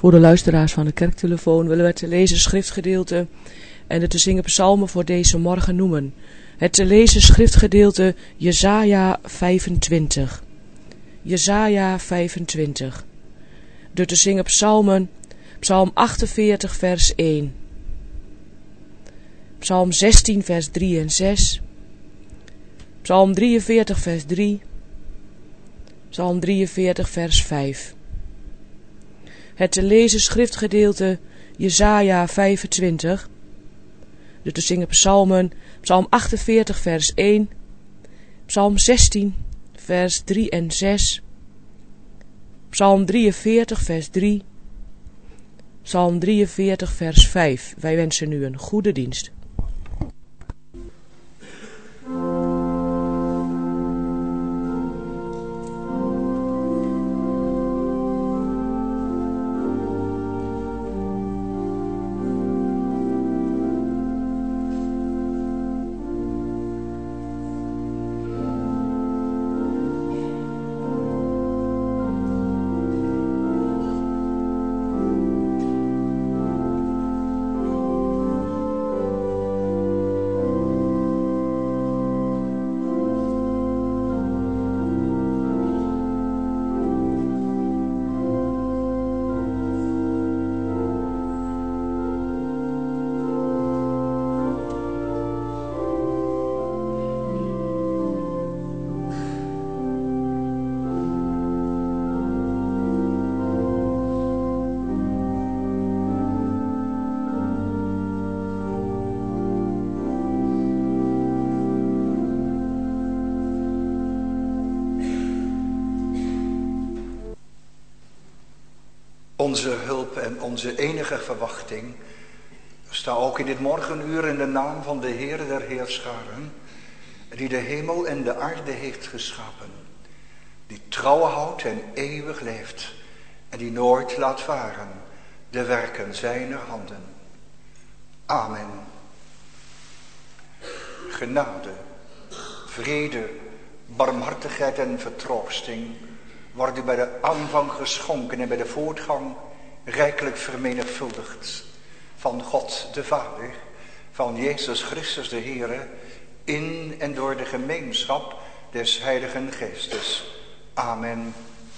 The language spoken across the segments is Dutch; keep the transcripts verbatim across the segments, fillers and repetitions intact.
Voor de luisteraars van de kerktelefoon willen we het te lezen schriftgedeelte en de te zingen psalmen voor deze morgen noemen. Het te lezen schriftgedeelte Jesaja vijfentwintig. Jesaja vijfentwintig. De te zingen psalmen, psalm achtenveertig vers één. Psalm zestien vers drie en zes. Psalm drieënveertig vers drie. Psalm drieënveertig vers vijf. Het te lezen schriftgedeelte Jesaja vijfentwintig. De te zingen psalmen, psalm achtenveertig vers één. Psalm zestien vers drie en zes. Psalm drieënveertig vers drie. Psalm drieënveertig vers vijf. Wij wensen u een goede dienst. Onze hulp en onze enige verwachting staat ook in dit morgenuur in de naam van de Heer der Heerscharen, die de hemel en de aarde heeft geschapen, die trouw houdt en eeuwig leeft en die nooit laat varen de werken zijner handen. Amen. Genade, vrede, barmhartigheid en vertroosting wordt u bij de aanvang geschonken en bij de voortgang rijkelijk vermenigvuldigd van God de Vader, van Jezus Christus de Heere, in en door de gemeenschap des Heiligen Geestes. Amen.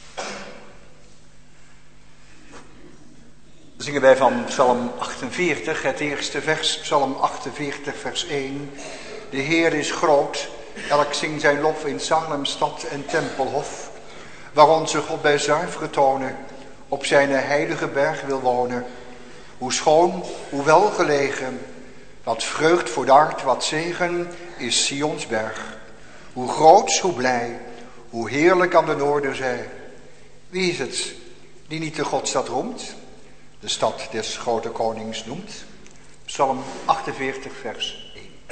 Zingen wij van Psalm achtenveertig, het eerste vers, Psalm achtenveertig vers één. De Heer is groot, elk zingt zijn lof in Salemstad en Tempelhof. Waar onze God bij zuivere tonen op zijn heilige berg wil wonen. Hoe schoon, hoe welgelegen, wat vreugd voor de hart, wat zegen is Sions berg. Hoe groots, hoe blij, hoe heerlijk aan de noorderzij. Wie is het die niet de Godstad roemt, de stad des grote konings noemt? Psalm achtenveertig vers één.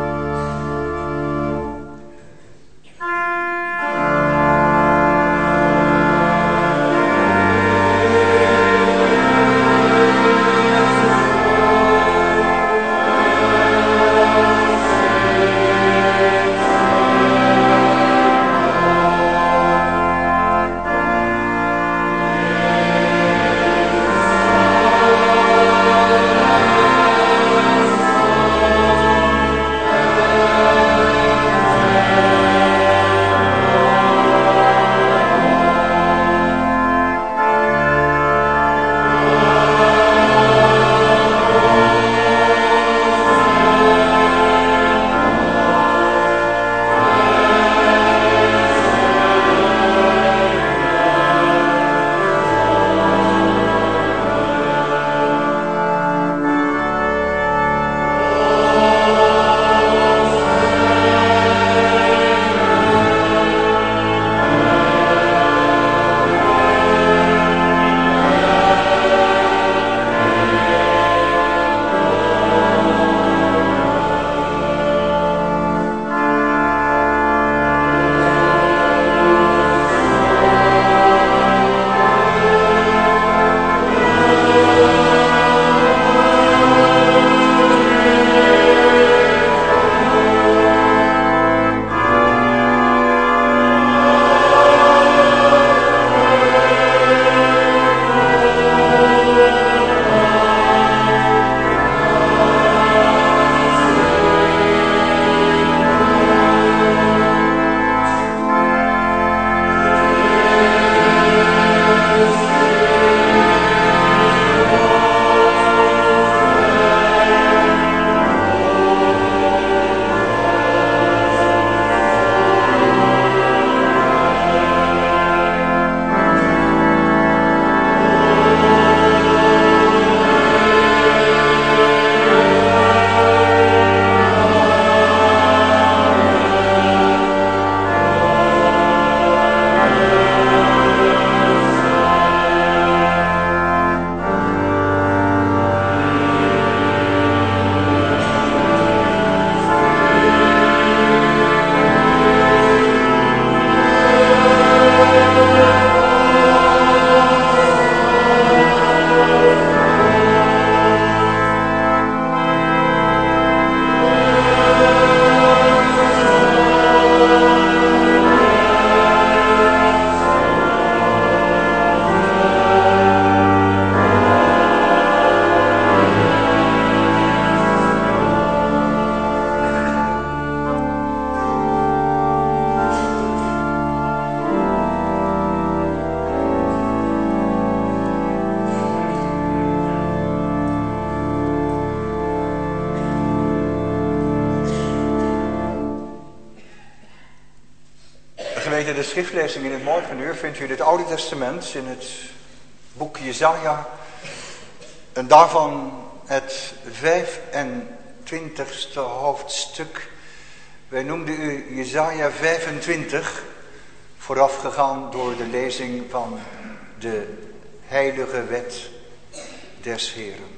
Thank Gemeente, de schriftlezing in het morgenuur vindt u in het Oude Testament, in het boek Jesaja, en daarvan het vijfentwintigste hoofdstuk. Wij noemden u Jesaja vijfentwintig, voorafgegaan door de lezing van de heilige wet des Heeren.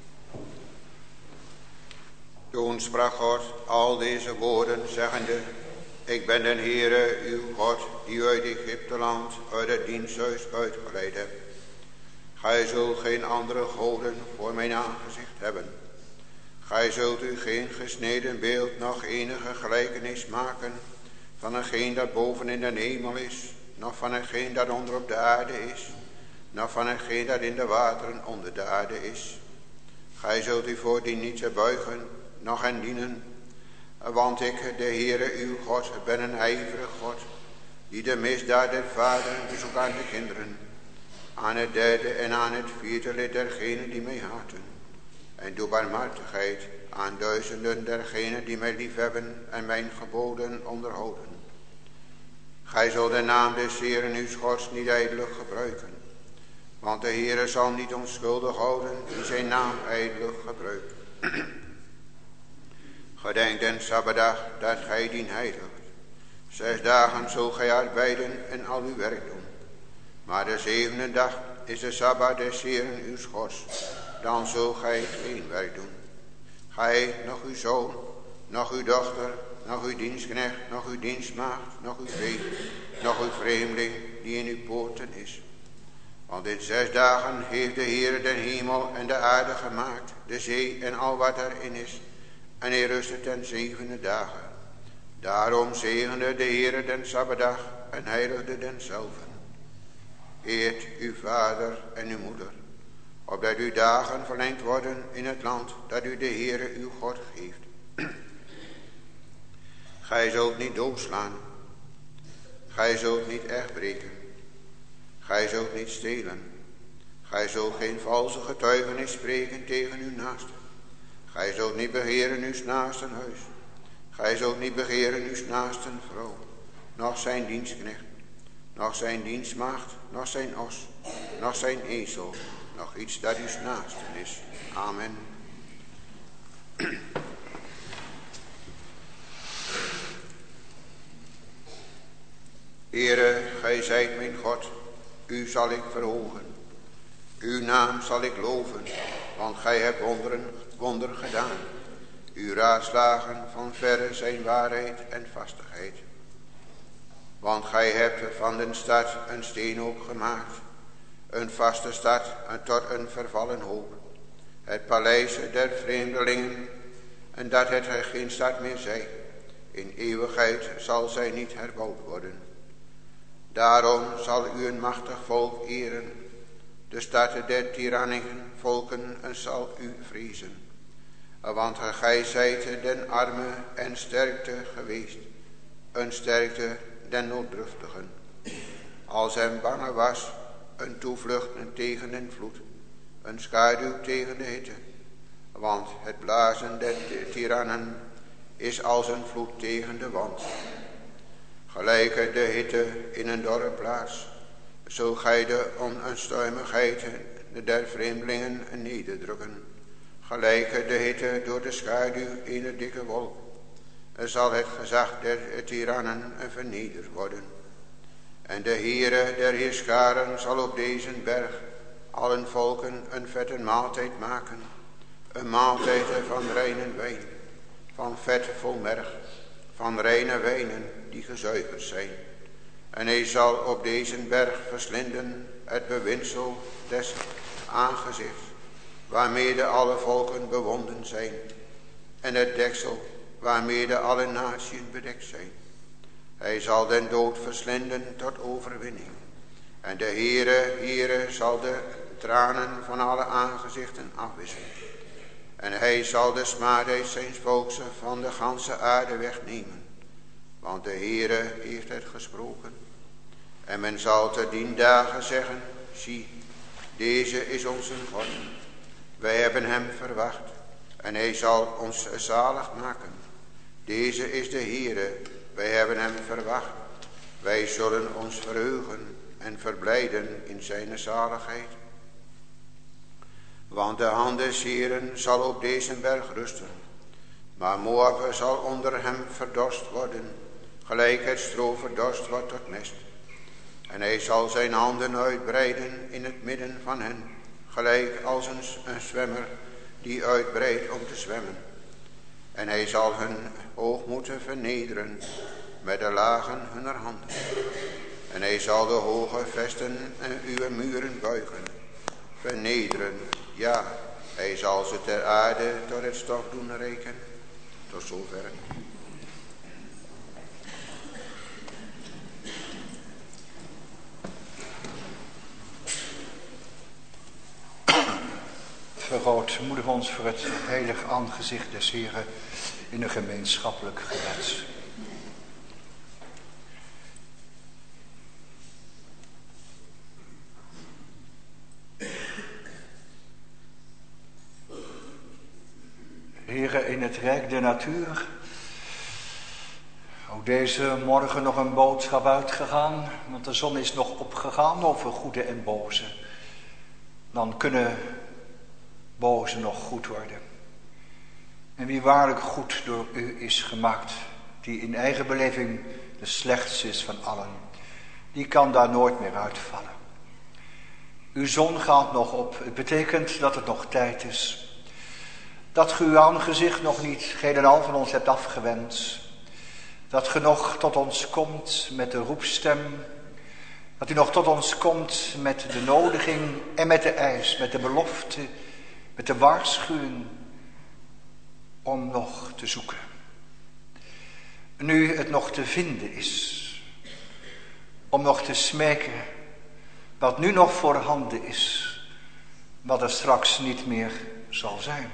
Toen sprak God al deze woorden, zeggende: Ik ben de Heere, uw God, die u uit Egypteland, uit het diensthuis uitgeleid hebt. Gij zult geen andere goden voor mijn aangezicht hebben. Gij zult u geen gesneden beeld, noch enige gelijkenis maken van hetgeen dat boven in de hemel is, noch van hetgeen dat onder op de aarde is, noch van hetgeen dat in de wateren onder de aarde is. Gij zult u voor die niet te buigen, noch hen dienen. Want ik, de Heere uw God, ben een ijverig God, die de misdaad der vaderen bezoekt aan de kinderen, aan het derde en aan het vierde lid dergenen die mij haten, en doe barmhartigheid aan duizenden dergenen die mij liefhebben en mijn geboden onderhouden. Gij zult de naam des Heeren uw Gods niet ijdelig gebruiken, want de Heere zal niet onschuldig houden die zijn naam ijdelig gebruikt. Gedenk den Sabbatdag dat gij dien heiligt. Zes dagen zult gij arbeiden en al uw werk doen. Maar de zevende dag is de Sabbat des Heeren uw Gods. Dan zult gij geen werk doen. Gij, nog uw zoon, nog uw dochter, nog uw dienstknecht, nog uw dienstmaagd, nog uw vee, nog uw vreemdeling die in uw poorten is. Want in zes dagen heeft de Heere den hemel en de aarde gemaakt, de zee en al wat erin is. En hij rustte ten zevende dagen. Daarom zegende de Heere den Sabbatdag en heiligde denzelven. Eert uw vader en uw moeder, opdat uw dagen verlengd worden in het land dat u de Heere uw God geeft. Gij zult niet doodslaan. Gij zult niet echtbreken. Gij zult niet stelen. Gij zult geen valse getuigenis spreken tegen uw naaste. Gij zult niet begeren uw naasten huis. Gij zult niet begeren uw naasten vrouw, noch zijn dienstknecht, noch zijn dienstmaagd, noch zijn os, noch zijn ezel, noch iets dat uw naasten is. Amen. Heere, gij zijt mijn God, u zal ik verhogen. Uw naam zal ik loven, want gij hebt wonderen, wonder gedaan. Uw raadslagen van verre zijn waarheid en vastigheid. Want gij hebt van de stad een steenhoop gemaakt, een vaste stad en tot een vervallen hoop. Het paleis der vreemdelingen, en dat het geen stad meer zij. In eeuwigheid zal zij niet herbouwd worden. Daarom zal u een machtig volk eren. De stad der tirannigen volken zal u vrezen. Want gij zijt den arme en sterkte geweest, een sterkte den nooddruftigen. Als hem bange was, een toevlucht tegen den vloed, een schaduw tegen de hitte. Want het blazen der tirannen is als een vloed tegen de wand. Gelijke de hitte in een dorre plaats, zo gij de onuitstuimigheid der vreemdelingen nederdrukken. Gelijke de hitte door de schaduw in een dikke wolk, zal het gezag der tirannen vernederd worden. En de Heere der Heerscharen zal op deze berg allen volken een vette maaltijd maken, een maaltijd van reine wijn, van vet vol merg, van reine wijnen die gezuiverd zijn. En hij zal op deze berg verslinden het bewindsel des aangezichts, waarmede alle volken bewonden zijn, en het deksel waarmede alle naties bedekt zijn. Hij zal den dood verslinden tot overwinning. En de Heere, Heere zal de tranen van alle aangezichten afwissen. En hij zal de smaadheid zijn volks van de ganse aarde wegnemen. Want de Heere heeft het gesproken. En men zal te dien dagen zeggen, zie, deze is onze God. Wij hebben hem verwacht en hij zal ons zalig maken. Deze is de Heere, wij hebben hem verwacht. Wij zullen ons verheugen en verblijden in zijn zaligheid. Want de hand des Heeren zal op deze berg rusten. Maar Moab zal onder hem verdorst worden, gelijk het stro verdorst wordt tot mest. En hij zal zijn handen uitbreiden in het midden van hen, gelijk als een, een zwemmer die uitbreidt om te zwemmen. En hij zal hun hoogmoed vernederen met de lagen hunner handen. En hij zal de hoge vesten en uw muren buigen, vernederen, ja, hij zal ze ter aarde tot het stof doen rekenen. Tot zover. Vergrootmoedig ons voor het heilig aangezicht des Heren in een gemeenschappelijk gebed. Heren, in het rijk der natuur, ook deze morgen nog een boodschap uitgegaan, want de zon is nog opgegaan over goede en boze. Dan kunnen boze nog goed worden. En wie waarlijk goed door u is gemaakt, die in eigen beleving de slechtste is van allen, die kan daar nooit meer uitvallen. Uw zon gaat nog op. Het betekent dat het nog tijd is. Dat ge uw aangezicht nog niet geen en al van ons hebt afgewend. Dat ge nog tot ons komt met de roepstem. Dat u nog tot ons komt met de nodiging en met de eis, met de belofte, met de waarschuwing om nog te zoeken. Nu het nog te vinden is. Om nog te smeken wat nu nog voorhanden is. Wat er straks niet meer zal zijn.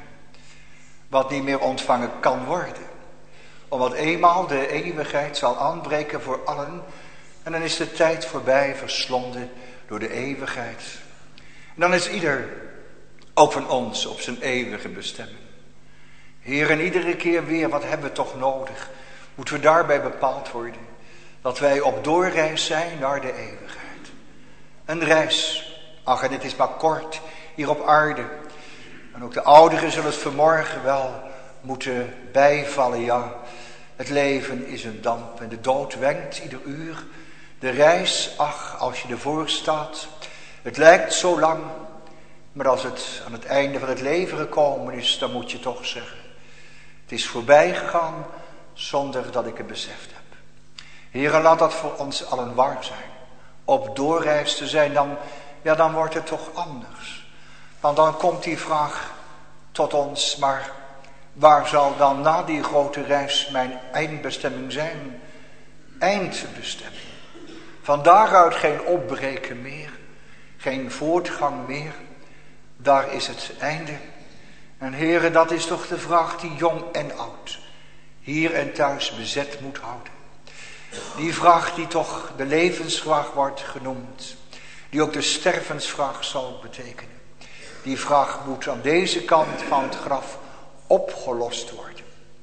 Wat niet meer ontvangen kan worden. Omdat eenmaal de eeuwigheid zal aanbreken voor allen. En dan is de tijd voorbij, verslonden door de eeuwigheid. En dan is ieder, ook van ons, op zijn eeuwige bestemming. Heer, en iedere keer weer, wat hebben we toch nodig? Moeten we daarbij bepaald worden? Dat wij op doorreis zijn naar de eeuwigheid. Een reis, ach, en het is maar kort, hier op aarde. En ook de ouderen zullen het vanmorgen wel moeten bijvallen, ja. Het leven is een damp en de dood wenkt ieder uur. De reis, ach, als je ervoor staat, het lijkt zo lang. Maar als het aan het einde van het leven gekomen is, dan moet je toch zeggen. Het is voorbij gegaan zonder dat ik het beseft heb. Heere, laat dat voor ons allen waar zijn. Op doorreis te zijn, dan, ja, dan wordt het toch anders. Want dan komt die vraag tot ons, maar waar zal dan na die grote reis mijn eindbestemming zijn? Eindbestemming. Van daaruit geen opbreken meer, geen voortgang meer. Daar is het einde. En heren, dat is toch de vraag die jong en oud, hier en thuis bezet moet houden. Die vraag die toch de levensvraag wordt genoemd, die ook de stervensvraag zal betekenen. Die vraag moet aan deze kant van het graf opgelost worden.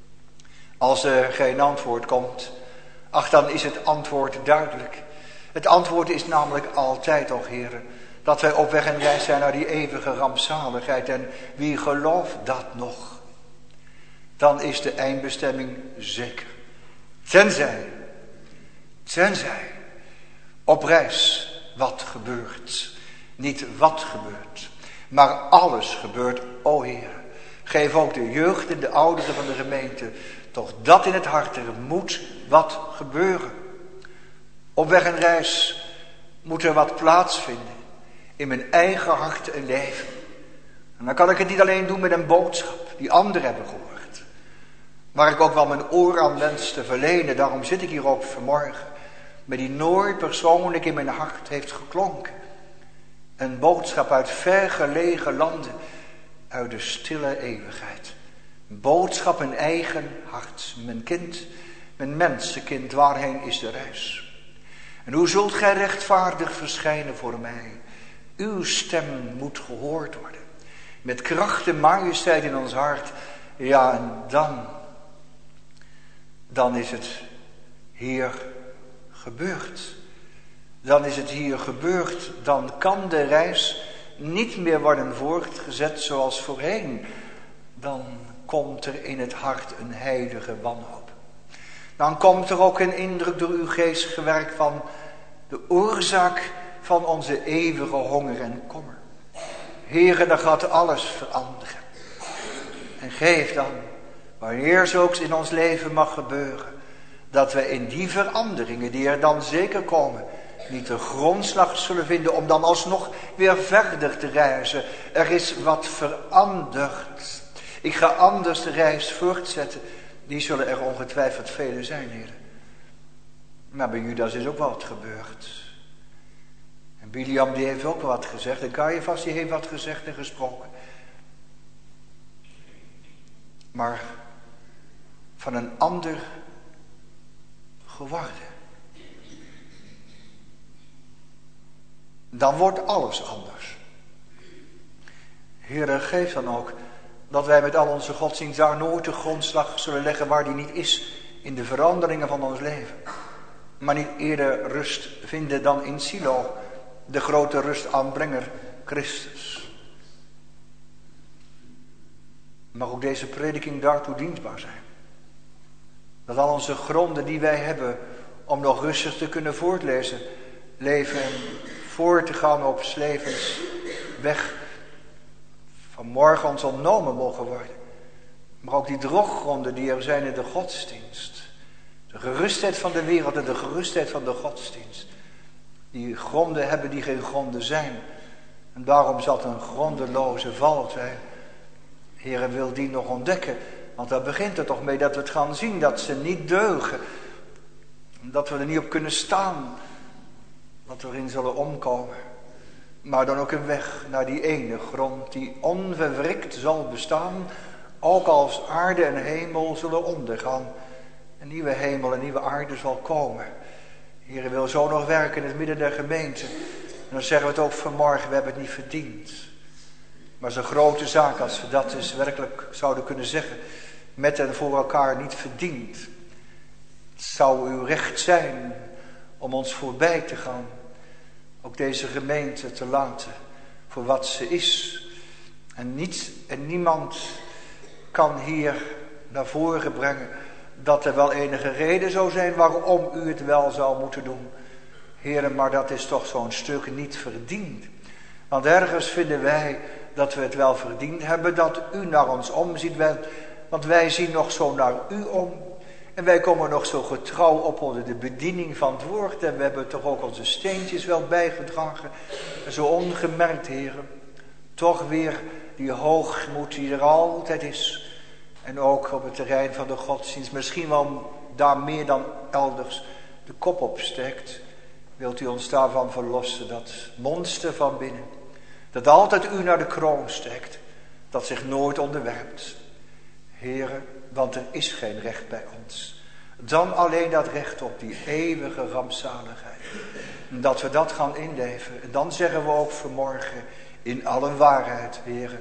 Als er geen antwoord komt, ach, dan is het antwoord duidelijk. Het antwoord is namelijk altijd, o heren, dat wij op weg en reis zijn naar die eeuwige rampzaligheid. En wie gelooft dat nog, dan is de eindbestemming zeker. Tenzij, tenzij, op reis wat gebeurt. Niet wat gebeurt, maar alles gebeurt, o Heer. Geef ook de jeugd en de ouderen van de gemeente toch dat in het hart, er moet wat gebeuren. Op weg en reis moet er wat plaatsvinden in mijn eigen hart en leven. En dan kan ik het niet alleen doen met een boodschap die anderen hebben gehoord. Waar ik ook wel mijn oor aan wens te verlenen. Daarom zit ik hier ook vanmorgen. Met die nooit persoonlijk in mijn hart heeft geklonken. Een boodschap uit ver gelegen landen. Uit de stille eeuwigheid. Een boodschap in eigen hart. Mijn kind, mijn mensenkind, waarheen is de reis? En hoe zult gij rechtvaardig verschijnen voor mij? Uw stem moet gehoord worden. Met kracht en majesteit in ons hart. Ja, en dan, dan is het hier gebeurd. Dan is het hier gebeurd, dan kan de reis niet meer worden voortgezet zoals voorheen. Dan komt er in het hart een heilige wanhoop. Dan komt er ook een indruk door uw geest gewerkt van de oorzaak van onze eeuwige honger en kommer. Heere, dan gaat alles veranderen. En geef dan, wanneer zulks in ons leven mag gebeuren, dat we in die veranderingen die er dan zeker komen, niet de grondslag zullen vinden om dan alsnog weer verder te reizen. Er is wat veranderd. Ik ga anders de reis voortzetten. Die zullen er ongetwijfeld vele zijn, heren. Maar bij Judas is ook wat gebeurd. En Biliam die heeft ook wat gezegd. En Caiaphas die heeft wat gezegd en gesproken. Maar van een ander geworden. Dan wordt alles anders. Heere, geef dan ook dat wij met al onze godsdienst daar nooit de grondslag zullen leggen waar die niet is in de veranderingen van ons leven. Maar niet eerder rust vinden dan in Silo, de grote rustaanbrenger Christus. Mag ook deze prediking daartoe dienstbaar zijn. Dat al onze gronden die wij hebben om nog rustig te kunnen voortlezen, leven en voor te gaan op 's levens weg van morgen ons ontnomen mogen worden. Maar ook die droggronden die er zijn in de godsdienst. De gerustheid van de wereld en de gerustheid van de godsdienst. Die gronden hebben die geen gronden zijn. En daarom zal het een grondeloze val zijn. Heere, wil die nog ontdekken. Want daar begint het toch mee dat we het gaan zien dat ze niet deugen. Dat we er niet op kunnen staan. Dat we erin zullen omkomen. Maar dan ook een weg naar die ene grond die onverwrikt zal bestaan. Ook als aarde en hemel zullen ondergaan. Een nieuwe hemel en nieuwe aarde zal komen. Heere wil zo nog werken in het midden der gemeente. En dan zeggen we het ook vanmorgen, we hebben het niet verdiend. Maar het is een grote zaak als we dat dus werkelijk zouden kunnen zeggen. Met en voor elkaar niet verdiend. Het zou uw recht zijn om ons voorbij te gaan. Ook deze gemeente te laten voor wat ze is. En niets en niemand kan hier naar voren brengen dat er wel enige reden zou zijn waarom u het wel zou moeten doen. Heren, maar dat is toch zo'n stuk niet verdiend. Want ergens vinden wij dat we het wel verdiend hebben dat u naar ons omziet. Want wij zien nog zo naar u om. En wij komen nog zo getrouw op onder de bediening van het woord. En we hebben toch ook onze steentjes wel bijgedragen. En zo ongemerkt, heren. Toch weer die hoogmoed die er altijd is. En ook op het terrein van de godsdienst. Misschien wel daar meer dan elders de kop opsteekt. Wilt u ons daarvan verlossen. Dat monster van binnen. Dat altijd u naar de kroon steekt. Dat zich nooit onderwerpt. Heren, want er is geen recht bij ons. Dan alleen dat recht op die eeuwige rampzaligheid. Dat we dat gaan inleven. En dan zeggen we ook vanmorgen in alle waarheid, heren.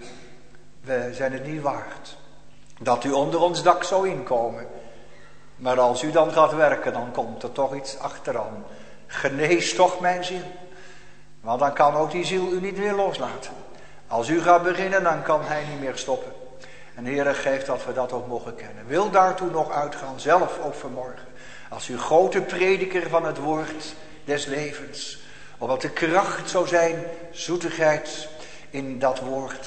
We zijn het niet waard. Dat u onder ons dak zou inkomen. Maar als u dan gaat werken, dan komt er toch iets achteraan. Genees toch mijn ziel. Want dan kan ook die ziel u niet meer loslaten. Als u gaat beginnen, dan kan hij niet meer stoppen. En Heere, geeft dat we dat ook mogen kennen. Wil daartoe nog uitgaan, zelf ook vanmorgen. Als u grote prediker van het woord des levens. Omdat de kracht zou zijn, zoetigheid in dat woord.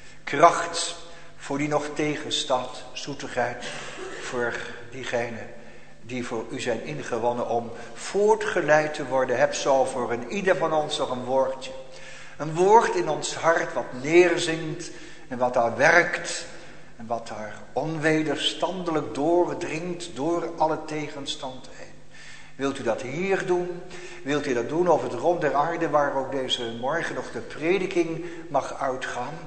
Kracht voor die nog tegenstaat, zoetigheid voor diegene die voor u zijn ingewonnen om voortgeleid te worden. Heb zo voor een ieder van ons nog een woordje. Een woord in ons hart wat neerzinkt en wat daar werkt. En wat daar onwederstandelijk doordringt door alle tegenstand heen. Wilt u dat hier doen? Wilt u dat doen over het rond der aarde waar ook deze morgen nog de prediking mag uitgaan?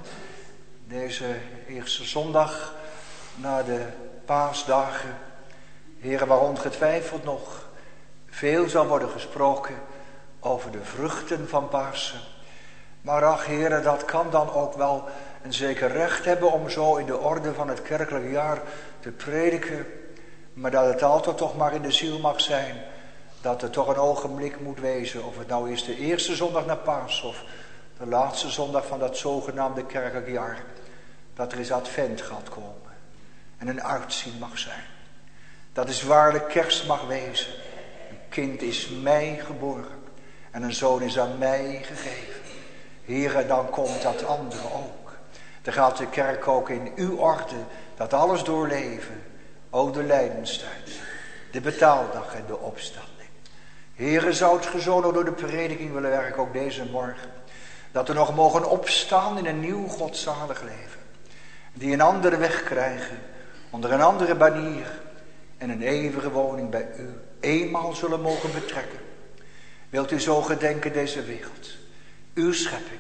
Deze eerste zondag na de paasdagen. Heren, waar ongetwijfeld nog veel zal worden gesproken over de vruchten van Pasen. Maar ach, heren, dat kan dan ook wel een zeker recht hebben om zo in de orde van het kerkelijk jaar te prediken. Maar dat het altijd toch maar in de ziel mag zijn. dat er toch een ogenblik moet wezen, of het nou is de eerste zondag na Paas of de laatste zondag van dat zogenaamde kerkelijk jaar, dat er eens advent gaat komen en een uitzien mag zijn. Dat is waarlijk kerst mag wezen. Een kind is mij geboren en een zoon is aan mij gegeven. Heere, dan komt dat andere ook. Dan gaat de kerk ook in uw orde dat alles doorleven. Ook de lijdenstijd, de betaaldag en de opstanding. Heere, zou het gezonden door de prediking willen werken, ook deze morgen. Dat we nog mogen opstaan in een nieuw godzalig leven. Die een andere weg krijgen, onder een andere banier. En een eeuwige woning bij u eenmaal zullen mogen betrekken. Wilt u zo gedenken deze wereld. Uw schepping,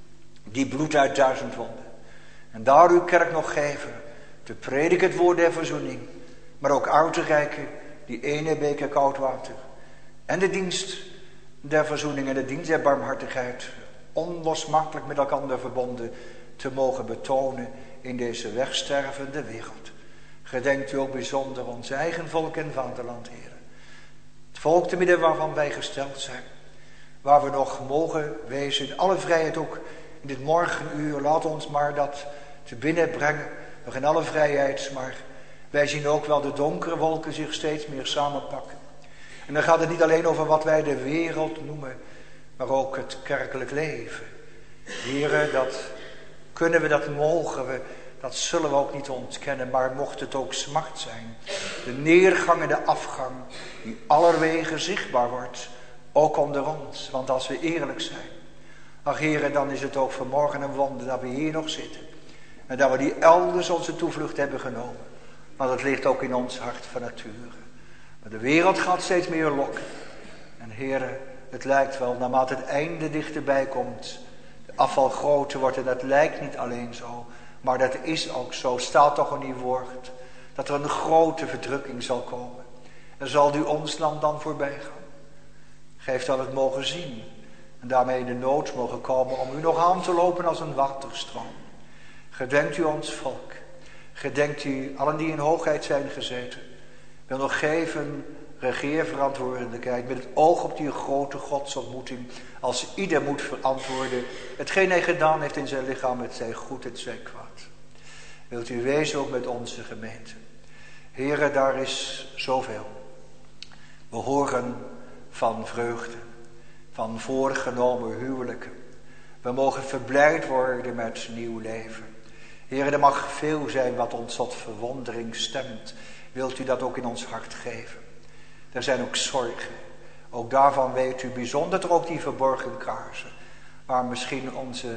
die bloedt uit duizend wonden. En daar uw kerk nog geven, te prediken het woord der verzoening. Maar ook uit te reiken die ene beker koud water. En de dienst der verzoening en de dienst der barmhartigheid. Onlosmakelijk met elkaar verbonden te mogen betonen in deze wegstervende wereld. Gedenkt u ook bijzonder ons eigen volk en vaderland, Heer. Het volk te midden waarvan wij gesteld zijn. Waar we nog mogen wezen in alle vrijheid ook in dit morgenuur. Laat ons maar dat te binnen brengen. Nog in alle vrijheid. Maar wij zien ook wel de donkere wolken zich steeds meer samenpakken. En dan gaat het niet alleen over wat wij de wereld noemen. Maar ook het kerkelijk leven. Heren, dat kunnen we, dat mogen we. Dat zullen we ook niet ontkennen, maar mocht het ook smart zijn. De neergang en de afgang die allerwege zichtbaar wordt, ook onder ons. Want als we eerlijk zijn, ach Heere, dan is het ook vanmorgen een wonder dat we hier nog zitten. En dat we die elders onze toevlucht hebben genomen. Maar dat ligt ook in ons hart van nature. Maar de wereld gaat steeds meer lokken. En Heere, het lijkt wel, naarmate het einde dichterbij komt, de afval groter wordt. En dat lijkt niet alleen zo. Maar dat is ook zo, staat toch in uw woord, dat er een grote verdrukking zal komen. En zal u ons land dan voorbij gaan. Geef dat het mogen zien. En daarmee in de nood mogen komen om u nog aan te lopen als een waterstroom. Gedenkt u ons volk. Gedenkt u allen die in hoogheid zijn gezeten. Wil nog geven regeerverantwoordelijkheid met het oog op die grote godsontmoeting. Als ieder moet verantwoorden hetgeen hij gedaan heeft in zijn lichaam, het zij goed, het zij kwaad. Wilt u wezen ook met onze gemeente. Heren, daar is zoveel. We horen van vreugde, van voorgenomen huwelijken. We mogen verblijd worden met nieuw leven. Heren, er mag veel zijn wat ons tot verwondering stemt. Wilt u dat ook in ons hart geven? Er zijn ook zorgen. Ook daarvan weet u bijzonder er ook die verborgen kaarsen. Waar misschien onze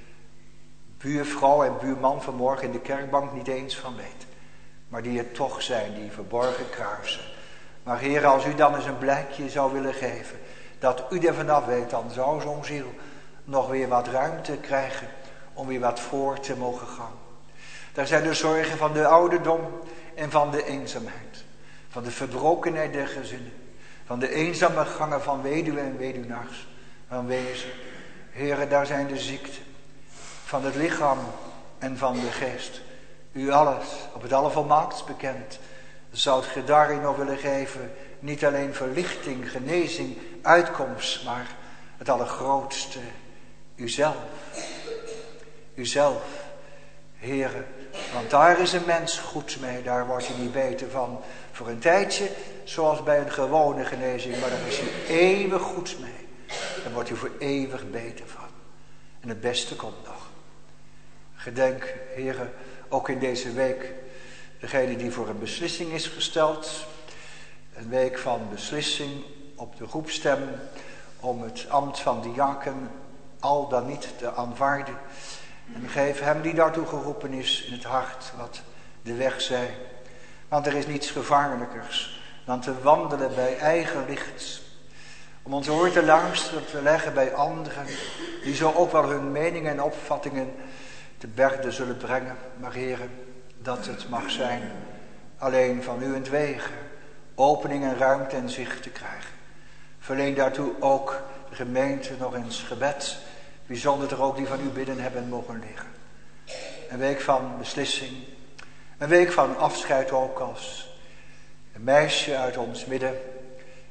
buurvrouw en buurman vanmorgen in de kerkbank niet eens van weet. Maar die er toch zijn, die verborgen kaarsen. Maar Heer, als u dan eens een blijkje zou willen geven, dat u er vanaf weet, dan zou zo'n ziel nog weer wat ruimte krijgen om weer wat voor te mogen gaan. Daar zijn de zorgen van de ouderdom en van de eenzaamheid. Van de verbrokenheid der gezinnen. Van de eenzame gangen van weduwen en weduwnaars. Van wezen. Heren, daar zijn de ziekten. Van het lichaam en van de geest. U alles, op het allervolmaakst bekend. Zou het ge daarin nog willen geven. Niet alleen verlichting, genezing, uitkomst. Maar het allergrootste. Uzelf. Uzelf. Heren. Want daar is een mens goed mee. Daar wordt hij niet beter van. Voor een tijdje. Zoals bij een gewone genezing. Maar daar is hij eeuwig goed mee. Daar wordt hij voor eeuwig beter van. En het beste komt nog. Gedenk, heren, ook in deze week. Degene die voor een beslissing is gesteld. Een week van beslissing op de roepstem. Om het ambt van diaken al dan niet te aanvaarden. En geef hem die daartoe geroepen is in het hart wat de weg zij. Want er is niets gevaarlijkers dan te wandelen bij eigen licht. Om ons oor te luisteren, te leggen bij anderen. Die zo ook wel hun meningen en opvattingen te berde zullen brengen. Maar heren, dat het mag zijn alleen van u entwege. Opening en ruimte en zicht te krijgen. Verleen daartoe ook de gemeente nog eens gebed. Bijzonder er ook die van u bidden hebben mogen liggen. Een week van beslissing. Een week van afscheid ook als een meisje uit ons midden.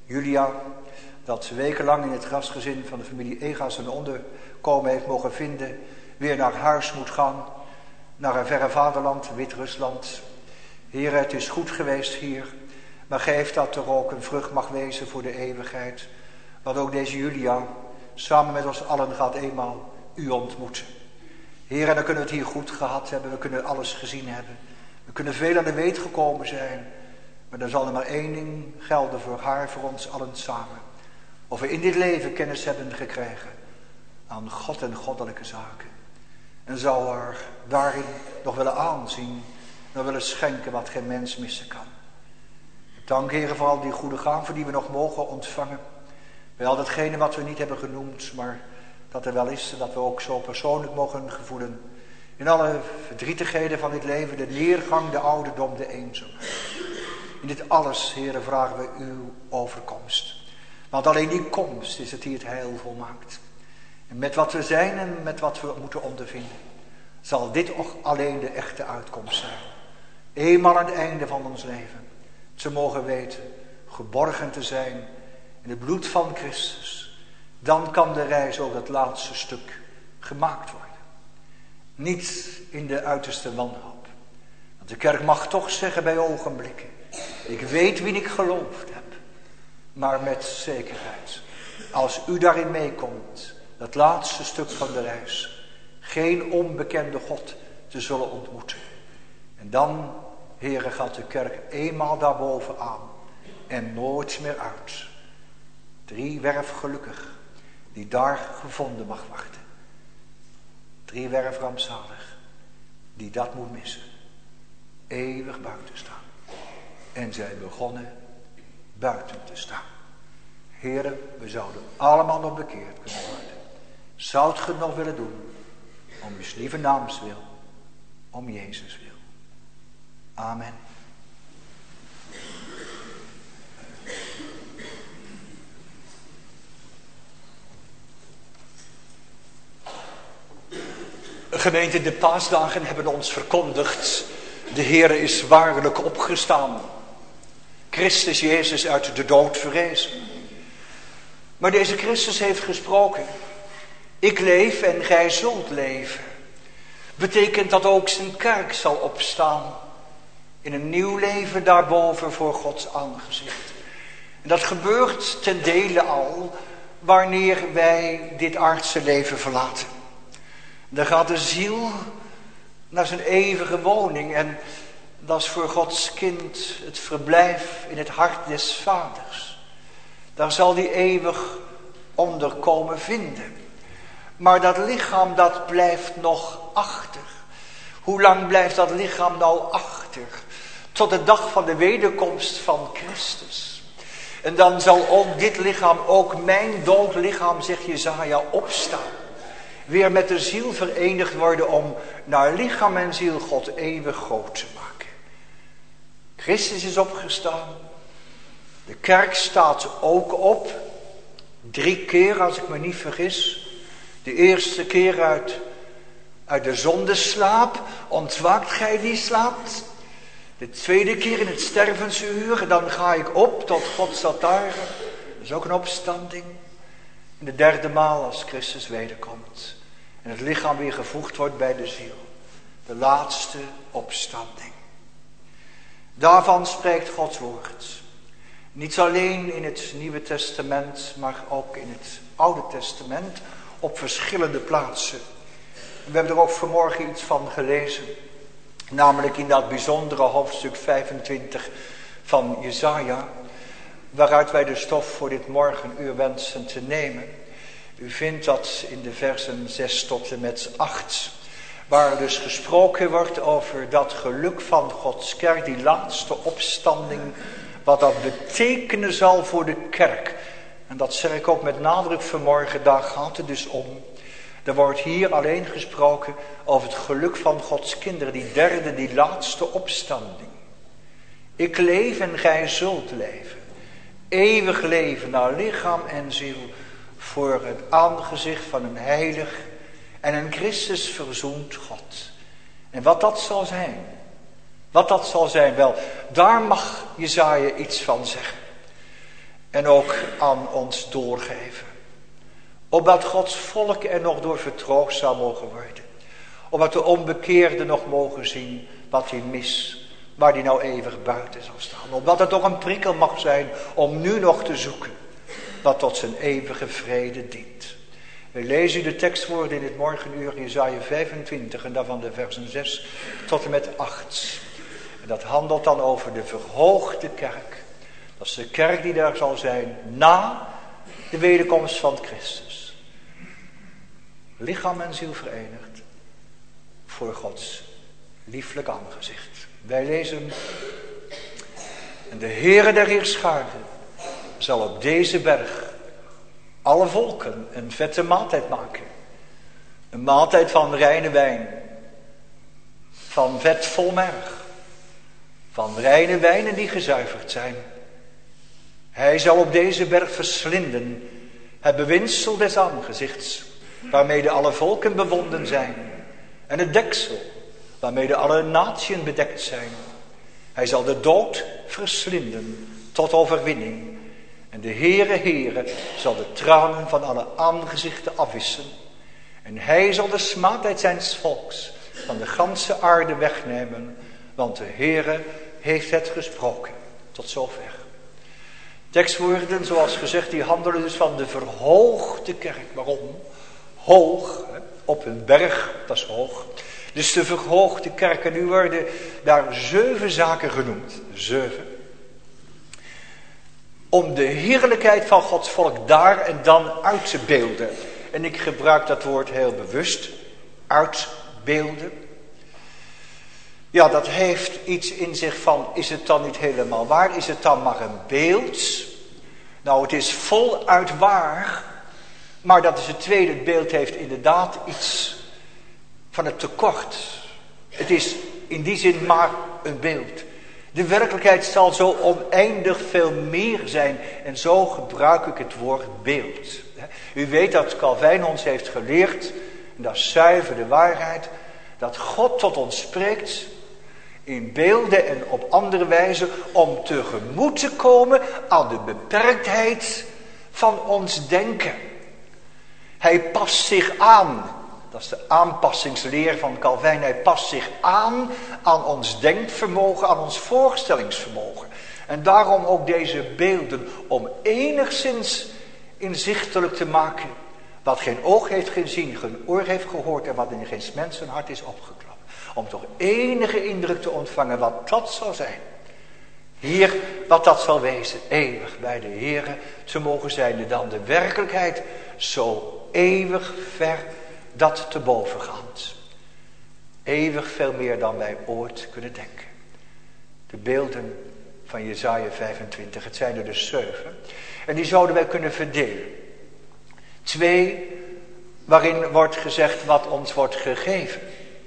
Julia, dat wekenlang in het gastgezin van de familie Egas een onderkomen heeft mogen vinden, weer naar huis moet gaan, naar een verre vaderland, Wit-Rusland. Heer, het is goed geweest hier, maar geef dat er ook een vrucht mag wezen voor de eeuwigheid. Want ook deze Julia samen met ons allen gaat eenmaal u ontmoeten. Heer, en dan kunnen we het hier goed gehad hebben, we kunnen alles gezien hebben. We kunnen veel aan de weet gekomen zijn, maar er zal er maar één ding gelden voor haar, voor ons allen samen. Of we in dit leven kennis hebben gekregen aan God en goddelijke zaken. En zal er daarin nog willen aanzien, nog willen schenken wat geen mens missen kan. Dank, Heer, voor al die goede gaven die we nog mogen ontvangen. Bij al datgene wat we niet hebben genoemd, maar dat er wel is, dat we ook zo persoonlijk mogen gevoelen. In alle verdrietigheden van dit leven, de neergang, de ouderdom, de eenzaamheid. In dit alles, Heer, vragen we uw overkomst. Want alleen die komst is het die het heil volmaakt. En met wat we zijn en met wat we moeten ondervinden, zal dit ook alleen de echte uitkomst zijn. Eenmaal aan het einde van ons leven, te mogen weten, geborgen te zijn in het bloed van Christus. Dan kan de reis ook het laatste stuk gemaakt worden. Niet in de uiterste wanhoop. Want de kerk mag toch zeggen bij ogenblikken, ik weet wie ik geloofd heb. Maar met zekerheid, als u daarin meekomt, dat laatste stuk van de reis, geen onbekende God te zullen ontmoeten. En dan, Heere, gaat de kerk eenmaal daarboven aan en nooit meer uit. Driewerf gelukkig, die daar gevonden mag wachten. Driewerf rampzalig, die dat moet missen. Eeuwig buiten staan. En zij begonnen buiten te staan. Heren, we zouden allemaal nog bekeerd kunnen worden. Zou het ge nog willen doen, om uw lieve naams wil, om Jezus wil. Amen. Gemeente, de paasdagen hebben ons verkondigd, de Heere is waarlijk opgestaan. Christus Jezus uit de dood verrezen. Maar deze Christus heeft gesproken. Ik leef en gij zult leven. Betekent dat ook zijn kerk zal opstaan. In een nieuw leven daarboven voor Gods aangezicht. En dat gebeurt ten dele al wanneer wij dit aardse leven verlaten. Dan gaat de ziel naar zijn eeuwige woning. En dat is voor Gods kind het verblijf in het hart des vaders. Daar zal die eeuwig onderkomen vinden. Maar dat lichaam dat blijft nog achter. Hoe lang blijft dat lichaam nou achter? Tot de dag van de wederkomst van Christus. En dan zal ook dit lichaam, ook mijn dood lichaam, zegt Jesaja, opstaan. Weer met de ziel verenigd worden om naar lichaam en ziel God eeuwig groot te maken. Christus is opgestaan. De kerk staat ook op. Drie keer, als ik me niet vergis. De eerste keer uit, uit de zondeslaap. Ontwaakt gij die slaapt. De tweede keer in het stervensuur. Dan ga ik op tot Gods altaar. Dat is ook een opstanding. En de derde maal als Christus wederkomt. En het lichaam weer gevoegd wordt bij de ziel. De laatste opstanding. Daarvan spreekt Gods woord. Niet alleen in het Nieuwe Testament, maar ook in het Oude Testament op verschillende plaatsen. We hebben er ook vanmorgen iets van gelezen. Namelijk in dat bijzondere hoofdstuk vijfentwintig van Jesaja. Waaruit wij de stof voor dit morgenuur wensen te nemen. U vindt dat in de versen zes tot en met acht. Waar dus gesproken wordt over dat geluk van Gods kerk. Die laatste opstanding. Wat dat betekenen zal voor de kerk. En dat zeg ik ook met nadruk vanmorgen. Daar gaat het dus om. Er wordt hier alleen gesproken over het geluk van Gods kinderen. Die derde, die laatste opstanding. Ik leef en gij zult leven. Eeuwig leven naar lichaam en ziel. Voor het aangezicht van een heilig en een Christus verzoend God. En wat dat zal zijn. Wat dat zal zijn, wel, daar mag Jesaja iets van zeggen. en ook aan ons doorgeven. Opdat Gods volk er nog door vertroost zou mogen worden. Opdat de onbekeerden nog mogen zien wat hij mis, waar hij nou eeuwig buiten zal staan. Opdat het toch een prikkel mag zijn om nu nog te zoeken wat tot zijn eeuwige vrede dient. We lezen de tekstwoorden in het morgenuur, Jesaja vijfentwintig en daarvan de versen zes tot en met acht. En dat handelt dan over de verhoogde kerk. Dat is de kerk die daar zal zijn na de wederkomst van Christus. Lichaam en ziel verenigd voor Gods lieflijk aangezicht. Wij lezen: en de Heere der Heerscharen zal op deze berg alle volken een vette maaltijd maken. Een maaltijd van reine wijn, van vet vol merg, van reine wijnen die gezuiverd zijn. Hij zal op deze berg verslinden het bewinsel des aangezichts, waarmede alle volken bewonden zijn, en het deksel, waarmede alle natieën bedekt zijn. Hij zal de dood verslinden tot overwinning. En de Heere, Heere zal de tranen van alle aangezichten afwissen. En hij zal de smaadheid zijns volks van de ganse aarde wegnemen. Want de Heere heeft het gesproken. Tot zover. Tekstwoorden, zoals gezegd, die handelen dus van de verhoogde kerk. Waarom? Hoog, op een berg, dat is hoog. Dus de verhoogde kerk. En nu worden daar zeven zaken genoemd. Zeven. Om de heerlijkheid van Gods volk daar en dan uit te beelden. En ik gebruik dat woord heel bewust. Uitbeelden. Ja, dat heeft iets in zich van, is het dan niet helemaal waar? Is het dan maar een beeld? Nou, het is voluit waar. Maar dat is het tweede. Het beeld heeft inderdaad iets van het tekort. Het is in die zin maar een beeld. De werkelijkheid zal zo oneindig veel meer zijn. En zo gebruik ik het woord beeld. U weet dat Calvijn ons heeft geleerd, en dat is zuiver de waarheid, dat God tot ons spreekt in beelden en op andere wijze om tegemoet te komen aan de beperktheid van ons denken. Hij past zich aan. Dat is de aanpassingsleer van Calvijn. Hij past zich aan aan ons denkvermogen, aan ons voorstellingsvermogen. En daarom ook deze beelden, om enigszins inzichtelijk te maken wat geen oog heeft gezien, geen oor heeft gehoord en wat in geen mensenhart is opgeklapt. Om toch enige indruk te ontvangen wat dat zal zijn. Hier, wat dat zal wezen, eeuwig bij de Heere te mogen zijn, en dan de werkelijkheid zo eeuwig ver dat te boven gaat. Eeuwig veel meer dan wij ooit kunnen denken. De beelden van Jesaja vijfentwintig, het zijn er dus zeven. En die zouden wij kunnen verdelen. Twee, waarin wordt gezegd wat ons wordt gegeven.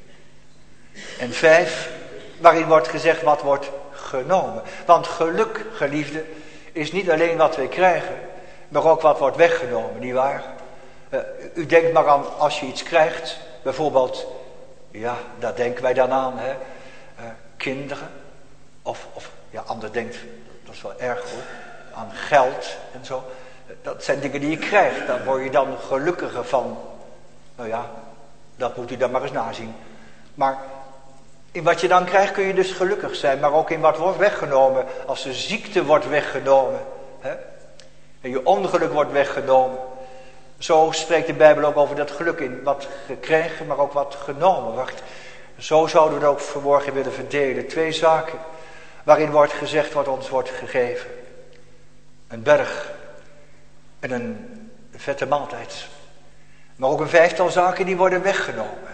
En vijf, waarin wordt gezegd wat wordt genomen. Want geluk, geliefde, is niet alleen wat wij krijgen, maar ook wat wordt weggenomen, nietwaar? Uh, u denkt maar aan als je iets krijgt, bijvoorbeeld, ja, daar denken wij dan aan, hè, uh, kinderen. Of, of, ja, ander denkt, dat is wel erg hoor, aan geld en zo. Dat zijn dingen die je krijgt, daar word je dan gelukkiger van. Nou ja, dat moet u dan maar eens nazien. Maar in wat je dan krijgt kun je dus gelukkig zijn, maar ook in wat wordt weggenomen. Als de ziekte wordt weggenomen, hè, en je ongeluk wordt weggenomen. Zo spreekt de Bijbel ook over dat geluk in wat gekregen, maar ook wat genomen wordt. Zo zouden we het ook vanmorgen willen verdelen. Twee zaken waarin wordt gezegd wat ons wordt gegeven. Een berg en een vette maaltijd. Maar ook een vijftal zaken die worden weggenomen.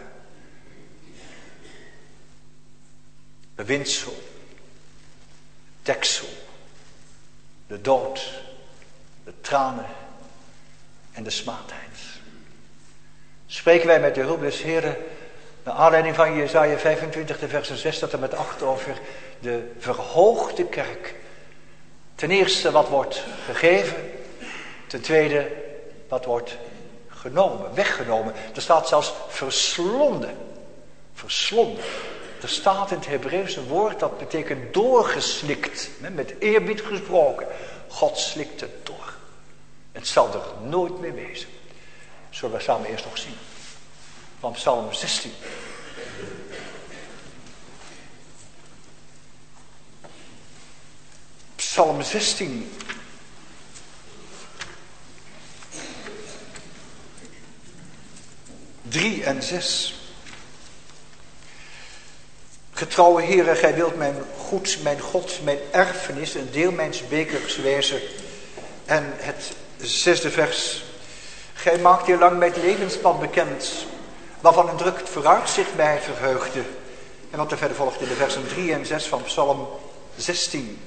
Bewinsel, deksel, de dood, de tranen en de smaadheid. Spreken wij met de hulp des Heren, naar aanleiding van Jesaja vijfentwintig, de versen zes tot en met acht, over de verhoogde kerk. Ten eerste wat wordt gegeven, ten tweede wat wordt genomen, weggenomen. Er staat zelfs verslonden, verslonden. Er staat in het Hebreeuws een woord dat betekent doorgeslikt. Met eerbied gesproken. God slikt het door. Het zal er nooit meer wezen. Zullen we samen eerst nog zien. Van Psalm zestien. Psalm zestien. drie en zes. Getrouwe Heere, gij wilt mijn goed, mijn God, mijn erfenis, een deel mijns bekers wezen. En het zesde vers. Gij maakt hier lang mijn levenspad bekend, waarvan een drukt vooruitzicht mij verheugde. En wat er verder volgt in de versen drie en zes van Psalm zestien.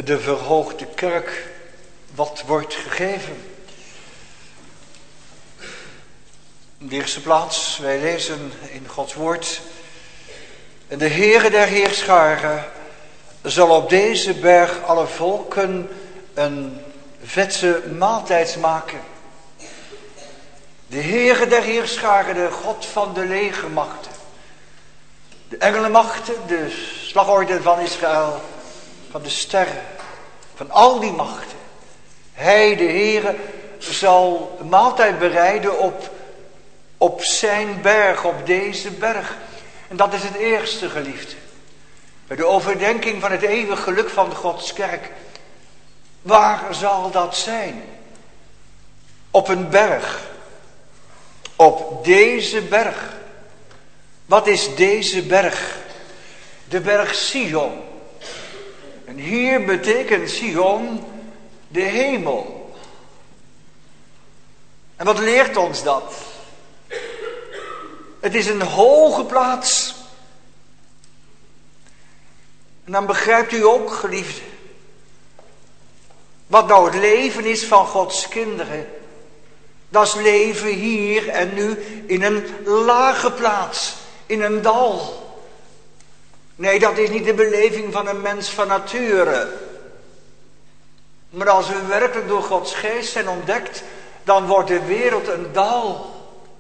de verhoogde kerk wat wordt gegeven. In de eerste plaats, wij lezen in Gods woord: en de Heere der Heerscharen zal op deze berg alle volken een vetse maaltijd maken. De Heere der Heerscharen, de God van de legermachten, de engelenmachten, de slagorde van Israël, van de sterren, van al die machten. Hij, de Heere, zal een maaltijd bereiden op, op zijn berg, op deze berg. En dat is het eerste, geliefde. Bij de overdenking van het eeuwig geluk van Gods kerk. Waar zal dat zijn? Op een berg. Op deze berg. Wat is deze berg? De berg Sion. En hier betekent Sion de hemel. En wat leert ons dat? Het is een hoge plaats. En dan begrijpt u ook, geliefde, wat nou het leven is van Gods kinderen. Dat is leven hier en nu in een lage plaats, in een dal. Nee, dat is niet de beleving van een mens van nature. Maar als we werkelijk door Gods geest zijn ontdekt, dan wordt de wereld een dal.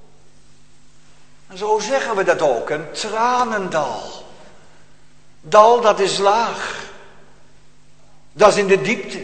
En zo zeggen we dat ook, een tranendal. Dal, dat is laag. Dat is in de diepte.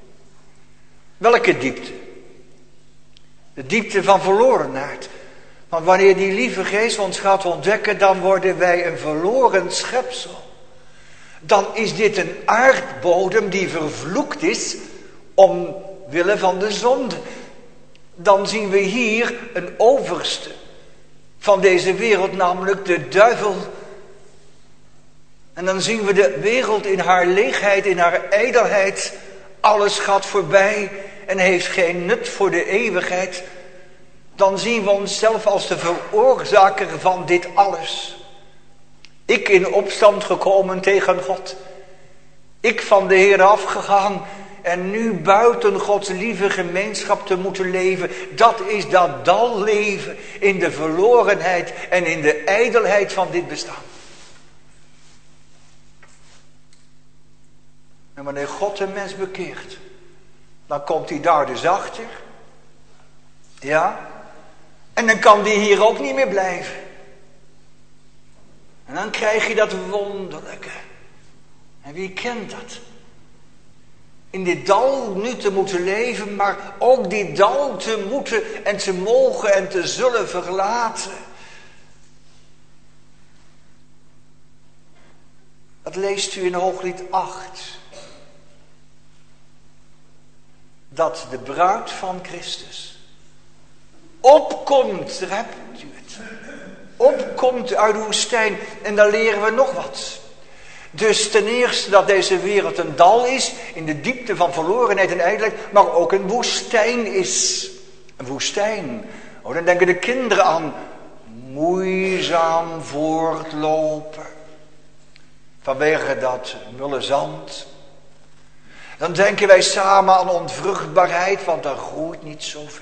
Welke diepte? De diepte van verlorenheid. Want wanneer die lieve geest ons gaat ontdekken, dan worden wij een verloren schepsel. Dan is dit een aardbodem die vervloekt is omwille van de zonde. Dan zien we hier een overste van deze wereld, namelijk de duivel. En dan zien we de wereld in haar leegheid, in haar ijdelheid. Alles gaat voorbij en heeft geen nut voor de eeuwigheid. Dan zien we onszelf als de veroorzaker van dit alles. Ik in opstand gekomen tegen God. Ik van de Heer afgegaan en nu buiten Gods lieve gemeenschap te moeten leven. Dat is dat dalleven in de verlorenheid en in de ijdelheid van dit bestaan. En wanneer God een mens bekeert, dan komt hij daar dus achter. Ja. En dan kan die hier ook niet meer blijven. En dan krijg je dat wonderlijke. En wie kent dat? In dit dal nu te moeten leven, maar ook dit dal te moeten en te mogen en te zullen verlaten. Dat leest u in Hooglied acht. Dat de bruid van Christus opkomt, daar hebt u het. Opkomt uit de woestijn. En dan leren we nog wat. Dus ten eerste dat deze wereld een dal is, in de diepte van verlorenheid en ijdelheid, maar ook een woestijn is. Een woestijn. Oh, dan denken de kinderen aan moeizaam voortlopen. Vanwege dat mulle zand. Dan denken wij samen aan onvruchtbaarheid, want er groeit niet zoveel.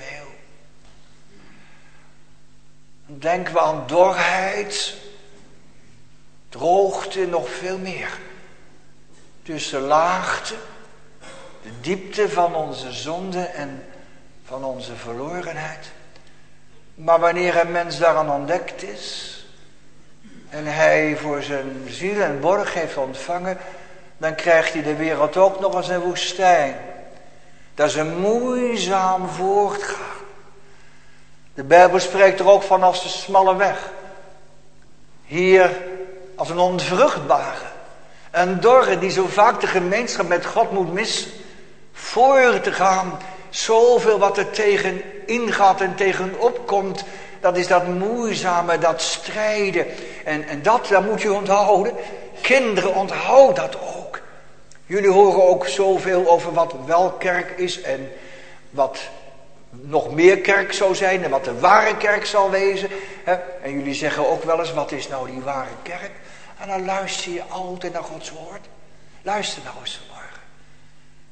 Dan denken we aan dorheid, droogte, nog veel meer. Dus de laagte, de diepte van onze zonde en van onze verlorenheid. Maar wanneer een mens daaraan ontdekt is en hij voor zijn ziel en borg heeft ontvangen, dan krijgt hij de wereld ook nog als een woestijn. Dat is een moeizaam voortgaan. De Bijbel spreekt er ook van als de smalle weg. Hier als een onvruchtbare. Een dorre die zo vaak de gemeenschap met God moet missen. Voor te gaan. Zoveel wat er tegen ingaat en tegenop komt. Dat is dat moeizame, dat strijden. En, en dat, dat moet je onthouden. Kinderen, onthoud dat ook. Jullie horen ook zoveel over wat wel kerk is en wat nog meer kerk zou zijn en wat de ware kerk zal wezen. En jullie zeggen ook wel eens, wat is nou die ware kerk? En dan luister je altijd naar Gods woord. Luister nou eens vanmorgen.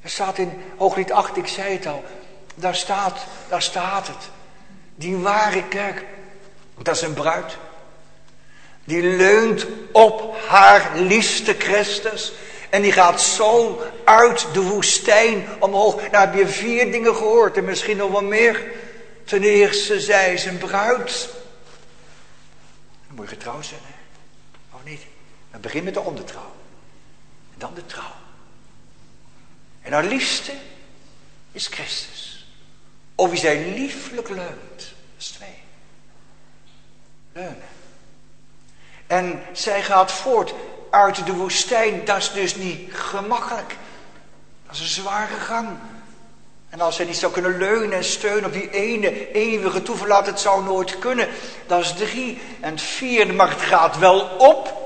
Er staat in Hooglied acht, ik zei het al. Daar staat, daar staat het. Die ware kerk, dat is een bruid. Die leunt op haar liefste Christus. En die gaat zo uit de woestijn omhoog. Nou heb je vier dingen gehoord en misschien nog wel meer. Ten eerste, zij is een bruid. Dan moet je getrouwd zijn, hè? Of niet? Dan begin met de ondertrouw. En dan de trouw. En haar liefste is Christus. Of wie zij lieflijk leunt. Dat is twee. Leunen. En zij gaat voort uit de woestijn. Dat is dus niet gemakkelijk. Dat is een zware gang. En als zij niet zou kunnen leunen en steunen op die ene eeuwige toeverlaat, het zou nooit kunnen. Dat is drie. En het vierde, maar het gaat wel op.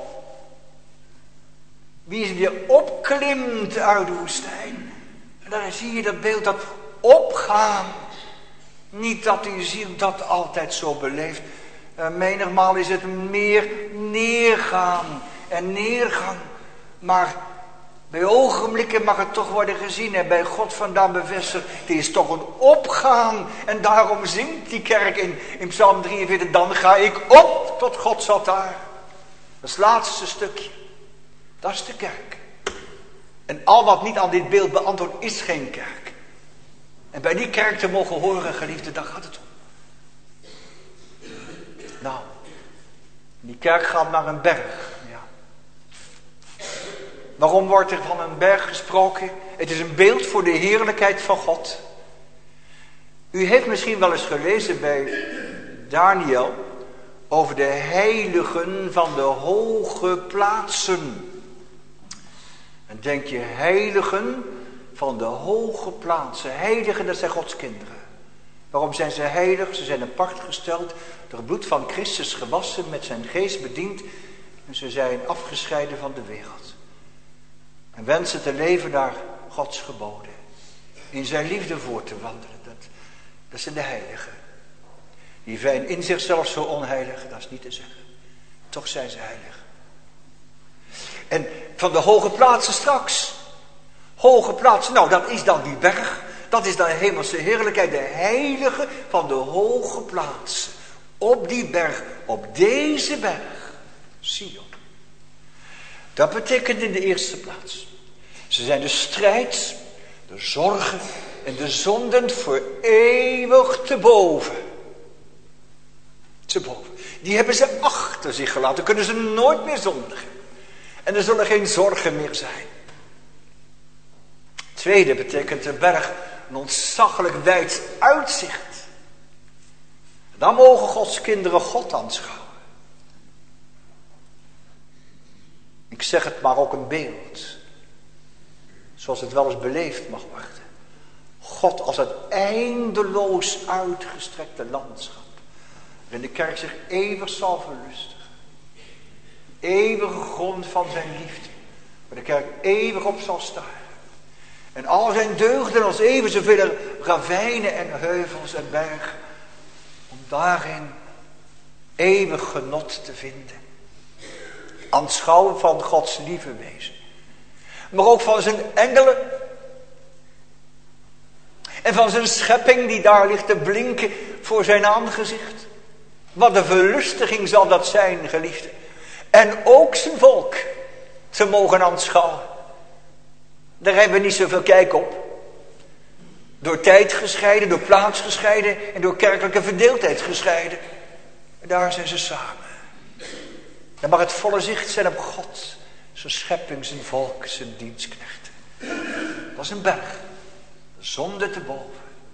Wie is weer opklimt uit de woestijn. En daar zie je dat beeld, dat opgaan. Niet dat die ziel dat altijd zo beleeft. Uh, menigmaal is het meer neergaan en neergang. Maar bij ogenblikken mag het toch worden gezien en bij God vandaan bevestigd. Het is toch een opgaan. En daarom zingt die kerk in, in Psalm drieënveertig. Dan ga ik op tot Gods altaar. Dat is het laatste stukje. Dat is de kerk. En al wat niet aan dit beeld beantwoordt is geen kerk. En bij die kerk te mogen horen, geliefde, daar gaat het om. Nou, die kerk gaat naar een berg. Ja. Waarom wordt er van een berg gesproken? Het is een beeld voor de heerlijkheid van God. U heeft misschien wel eens gelezen bij Daniel over de heiligen van de hoge plaatsen. En denk je, heiligen van de hoge plaatsen. Heiligen, dat zijn Gods kinderen. Waarom zijn ze heilig? Ze zijn apart gesteld, door het bloed van Christus gewassen, met zijn geest bediend. En ze zijn afgescheiden van de wereld. En wensen te leven naar Gods geboden. In zijn liefde voor te wandelen. Dat, dat zijn de heiligen. Die zijn in zichzelf zo onheilig, dat is niet te zeggen. Toch zijn ze heilig. En van de hoge plaatsen straks. Hoge plaatsen, nou dat is dan die berg. Dat is dan de hemelse heerlijkheid. De heilige van de hoge plaatsen. Op die berg, op deze berg. Sion. Dat betekent in de eerste plaats. Ze zijn de strijd, de zorgen en de zonden voor eeuwig te boven. Te boven. Die hebben ze achter zich gelaten. Kunnen ze nooit meer zondigen. En er zullen geen zorgen meer zijn. Tweede betekent de berg een ontzaglijk wijd uitzicht. Dan mogen Gods kinderen God aanschouwen. Ik zeg het maar ook een beeld. Zoals het wel eens beleefd mag worden. God als het eindeloos uitgestrekte landschap. Waarin de kerk zich eeuwig zal verlustigen. Eeuwige grond van zijn liefde. Waar de kerk eeuwig op zal staan. En al zijn deugden als even zoveel ravijnen en heuvels en bergen. Om daarin eeuwig genot te vinden. Aanschouwen van Gods lieve wezen. Maar ook van zijn engelen. En van zijn schepping die daar ligt te blinken voor zijn aangezicht. Wat een verlustiging zal dat zijn, geliefde. En ook zijn volk te mogen aanschouwen. Daar hebben we niet zoveel kijk op. Door tijd gescheiden, door plaats gescheiden en door kerkelijke verdeeldheid gescheiden. En daar zijn ze samen. Dan mag het volle zicht zijn op God. Zijn schepping, zijn volk, zijn dienstknechten. Dat is een berg. De zonde te boven.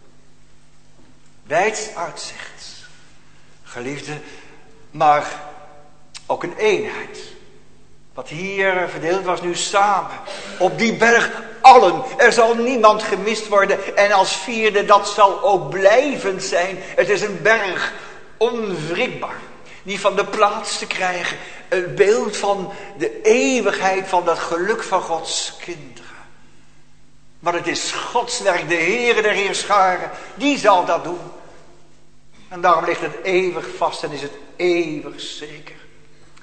Wijd uitzicht. Geliefde, maar ook een eenheid. Wat hier verdeeld was, nu samen. Op die berg allen. Er zal niemand gemist worden. En als vierde, dat zal ook blijvend zijn. Het is een berg, onwrikbaar. Niet van de plaats te krijgen. Een beeld van de eeuwigheid van dat geluk van Gods kinderen. Maar het is Gods werk, de Heere der Heerscharen. Die zal dat doen. En daarom ligt het eeuwig vast en is het eeuwig zeker.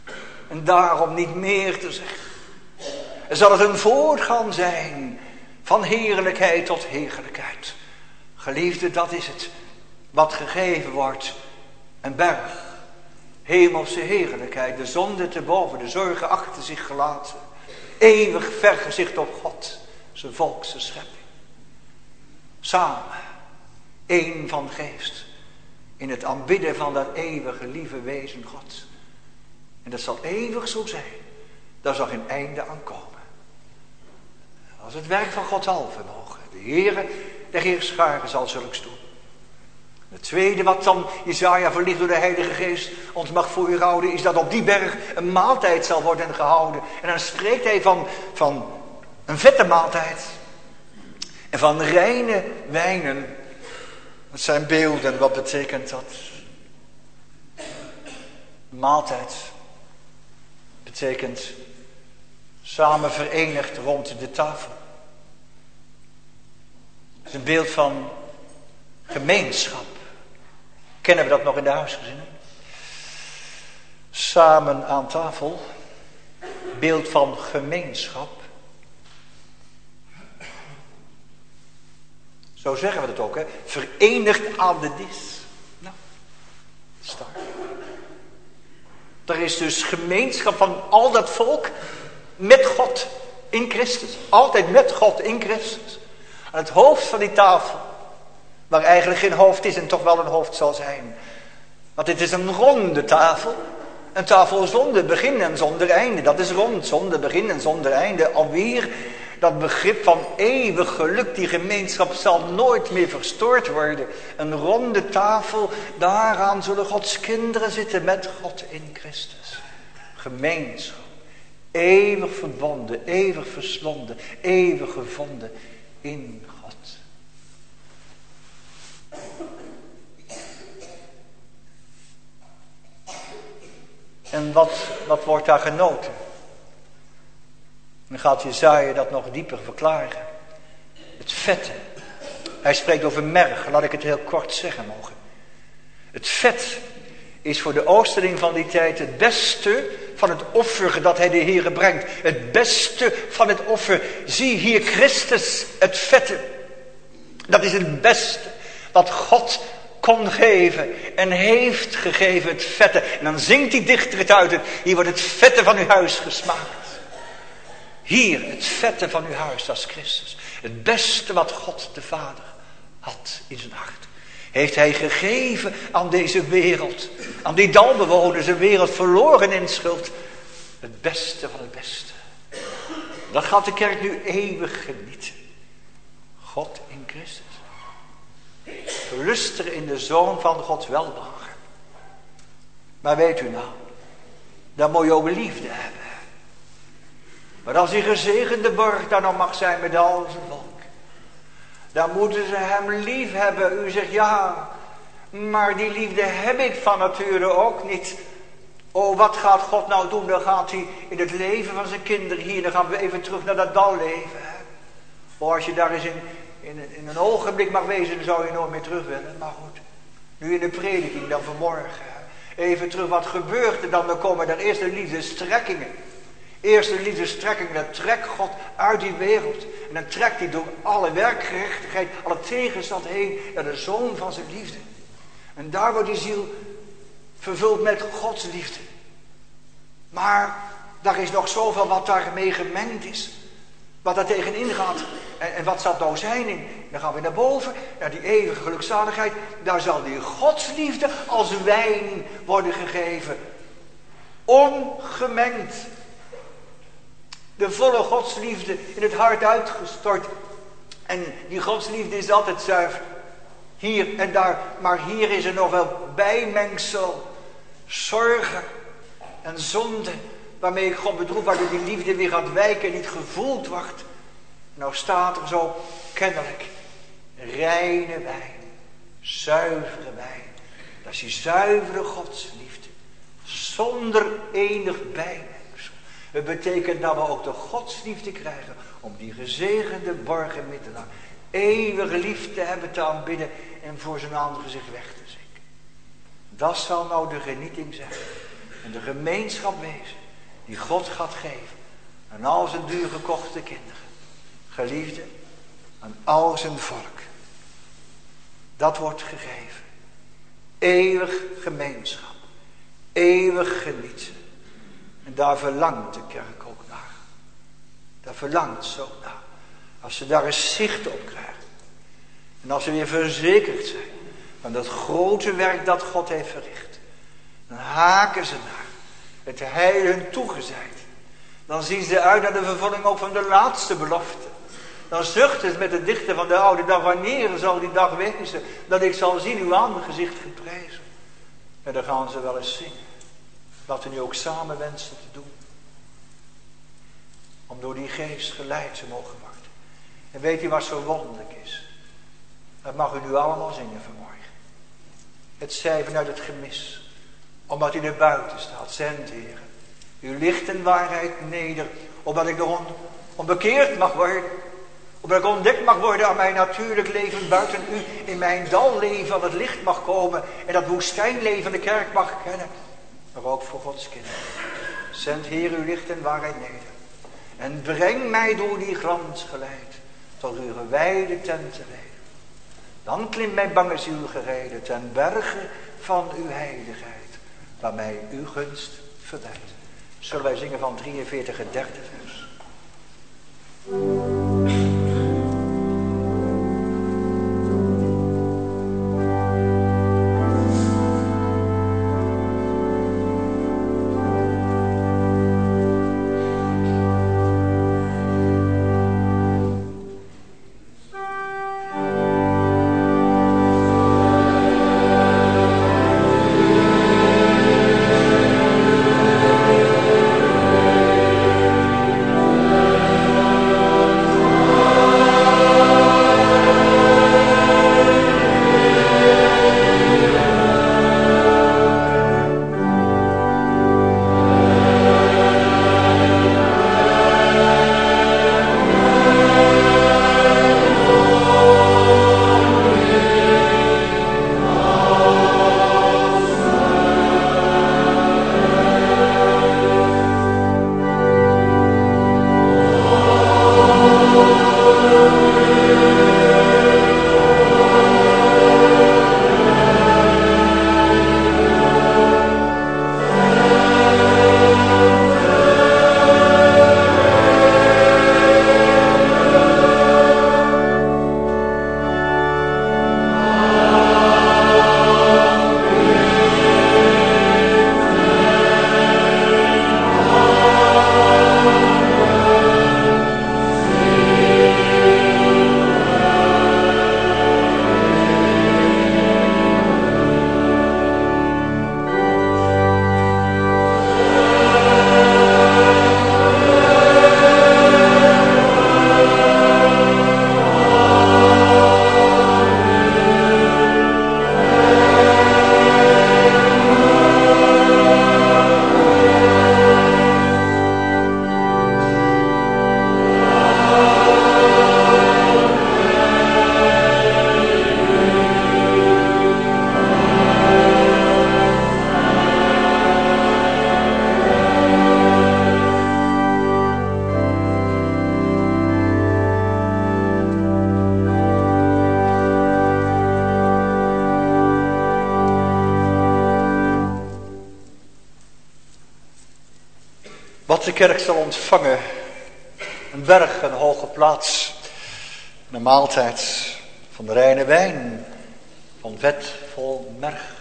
En daarom niet meer te zeggen. Er zal het een voortgang zijn van Van heerlijkheid tot heerlijkheid. Geliefde, dat is het wat gegeven wordt. Een berg. Hemelse heerlijkheid. De zonde te boven. De zorgen achter zich gelaten. Eeuwig vergezicht op God. Zijn volk, zijn schepping. Samen. Eén van geest. In het aanbidden van dat eeuwige lieve wezen God. En dat zal eeuwig zo zijn. Daar zal geen einde aan komen. Als het werk van God al vermogen. De Heere, de Heerscharen zal zulks doen. Het tweede wat dan Jesaja verlicht door de Heilige Geest ons mag voorhouden, is dat op die berg een maaltijd zal worden gehouden. En dan spreekt hij van, van een vette maaltijd. En van reine wijnen. Dat zijn beelden, wat betekent dat? Maaltijd betekent samen verenigd rond de tafel. Het is een beeld van gemeenschap. Kennen we dat nog in de huisgezinnen? Samen aan tafel. Beeld van gemeenschap. Zo zeggen we dat ook, hè? Verenigd aan de dis. Nou, sta. Er is dus gemeenschap van al dat volk met God in Christus. Altijd met God in Christus. Aan het hoofd van die tafel. Waar eigenlijk geen hoofd is en toch wel een hoofd zal zijn. Want dit is een ronde tafel. Een tafel zonder begin en zonder einde. Dat is rond, zonder begin en zonder einde. Alweer dat begrip van eeuwig geluk. Die gemeenschap zal nooit meer verstoord worden. Een ronde tafel. Daaraan zullen Gods kinderen zitten met God in Christus. Gemeenschap. Eeuwig verbonden, eeuwig verslonden, eeuwig gevonden in God. En wat, wat wordt daar genoten? Dan gaat Jesaja dat nog dieper verklaren. Het vette. Hij spreekt over merg, laat ik het heel kort zeggen mogen. Het vet is voor de oosterling van die tijd het beste van het offer dat hij de Heere brengt. Het beste van het offer. Zie hier Christus, het vette. Dat is het beste wat God kon geven en heeft gegeven, het vette. En dan zingt die dichter het uit. Hier wordt het vette van uw huis gesmaakt. Hier, het vette van uw huis, dat is Christus. Het beste wat God de Vader had in zijn hart. Heeft hij gegeven aan deze wereld. Aan die dalbewoners, een wereld verloren in schuld. Het beste van het beste. Dat gaat de kerk nu eeuwig genieten. God in Christus. Verluster in de Zoon van Gods welbehagen. Maar weet u nou, dan moet je ook liefde hebben. Maar als die gezegende borg daar nog mag zijn met al zijn volk. Dan moeten ze hem lief hebben. U zegt ja, maar die liefde heb ik van nature ook niet. Oh, wat gaat God nou doen? Dan gaat hij in het leven van zijn kinderen hier. Dan gaan we even terug naar dat dalleven. Hè? Oh, als je daar eens in, in, in een ogenblik mag wezen, dan zou je nooit meer terug willen. Maar goed, nu in de prediking dan vanmorgen. Even terug, wat gebeurt er dan? Dan komen er eerst de liefdestrekkingen. Eerst de liefdestrekkingen, dan trekt God uit die wereld. En dan trekt hij door alle werkgerechtigheid, alle tegenstand heen naar de zoon van zijn liefde. En daar wordt die ziel vervuld met Gods liefde. Maar daar is nog zoveel wat daarmee gemengd is. Wat daar tegenin gaat. En, en wat zal nou zijn? In? Dan gaan we naar boven, naar die eeuwige gelukzaligheid. Daar zal die godsliefde als wijn worden gegeven. Ongemengd. De volle godsliefde in het hart uitgestort. En die godsliefde is altijd zuiver. Hier en daar. Maar hier is er nog wel bijmengsel. Zorgen en zonde. Waarmee ik God bedroef. Waardoor die liefde weer gaat wijken en niet gevoeld wordt. Nou staat er zo kennelijk. Reine wijn. Zuivere wijn. Dat is die zuivere godsliefde. Zonder enig bijmengsel. Het betekent dat we ook de godsliefde krijgen. Om die gezegende borgen middelaar. Eeuwig lief te hebben te aanbidden. En voor zijn aangezicht weg te zinken. Dat zal nou de genieting zijn. En de gemeenschap wezen. Die God gaat geven. En al zijn duur gekochte kinderen. Geliefde. aan al zijn volk. Dat wordt gegeven. Eeuwig gemeenschap. Eeuwig genieten. En daar verlangt de kerk ook naar. Daar verlangt ze ook naar. Als ze daar eens zicht op krijgen. En als ze weer verzekerd zijn van dat grote werk dat God heeft verricht. Dan haken ze naar het heil hun toegezeid. Dan zien ze uit naar de vervulling ook van de laatste belofte. Dan zuchten ze met de dichter van de oude dag. Wanneer zal die dag wezen dat ik zal zien uw aangezicht geprezen. En dan gaan ze wel eens zingen. Laten we nu ook samen wensen te doen. Om door die geest geleid te mogen worden. En weet u wat zo wonderlijk is? Dat mag u nu allemaal zingen vanmorgen. Het zij vanuit het gemis. Omdat u er buiten staat. Zend, Heer. Uw licht en waarheid neder. Opdat ik nog on, onbekeerd mag worden. Opdat ik ontdekt mag worden aan mijn natuurlijk leven buiten u. In mijn dalleven aan het licht mag komen. En dat woestijnleven de kerk mag kennen. Maar ook voor Gods kinderen. Zend, Heer, uw licht en waarheid neder. En breng mij door die glans geleid. Tot uw gewijde tentenreden. Dan klimt mijn bange ziel gereden ten berge van uw heiligheid. Waar mij uw gunst verwijt. Zullen wij zingen van drieënveertig het derde vers. Wat de kerk zal ontvangen. Een berg, een hoge plaats. Een maaltijd van de reine wijn. Van vet vol merg.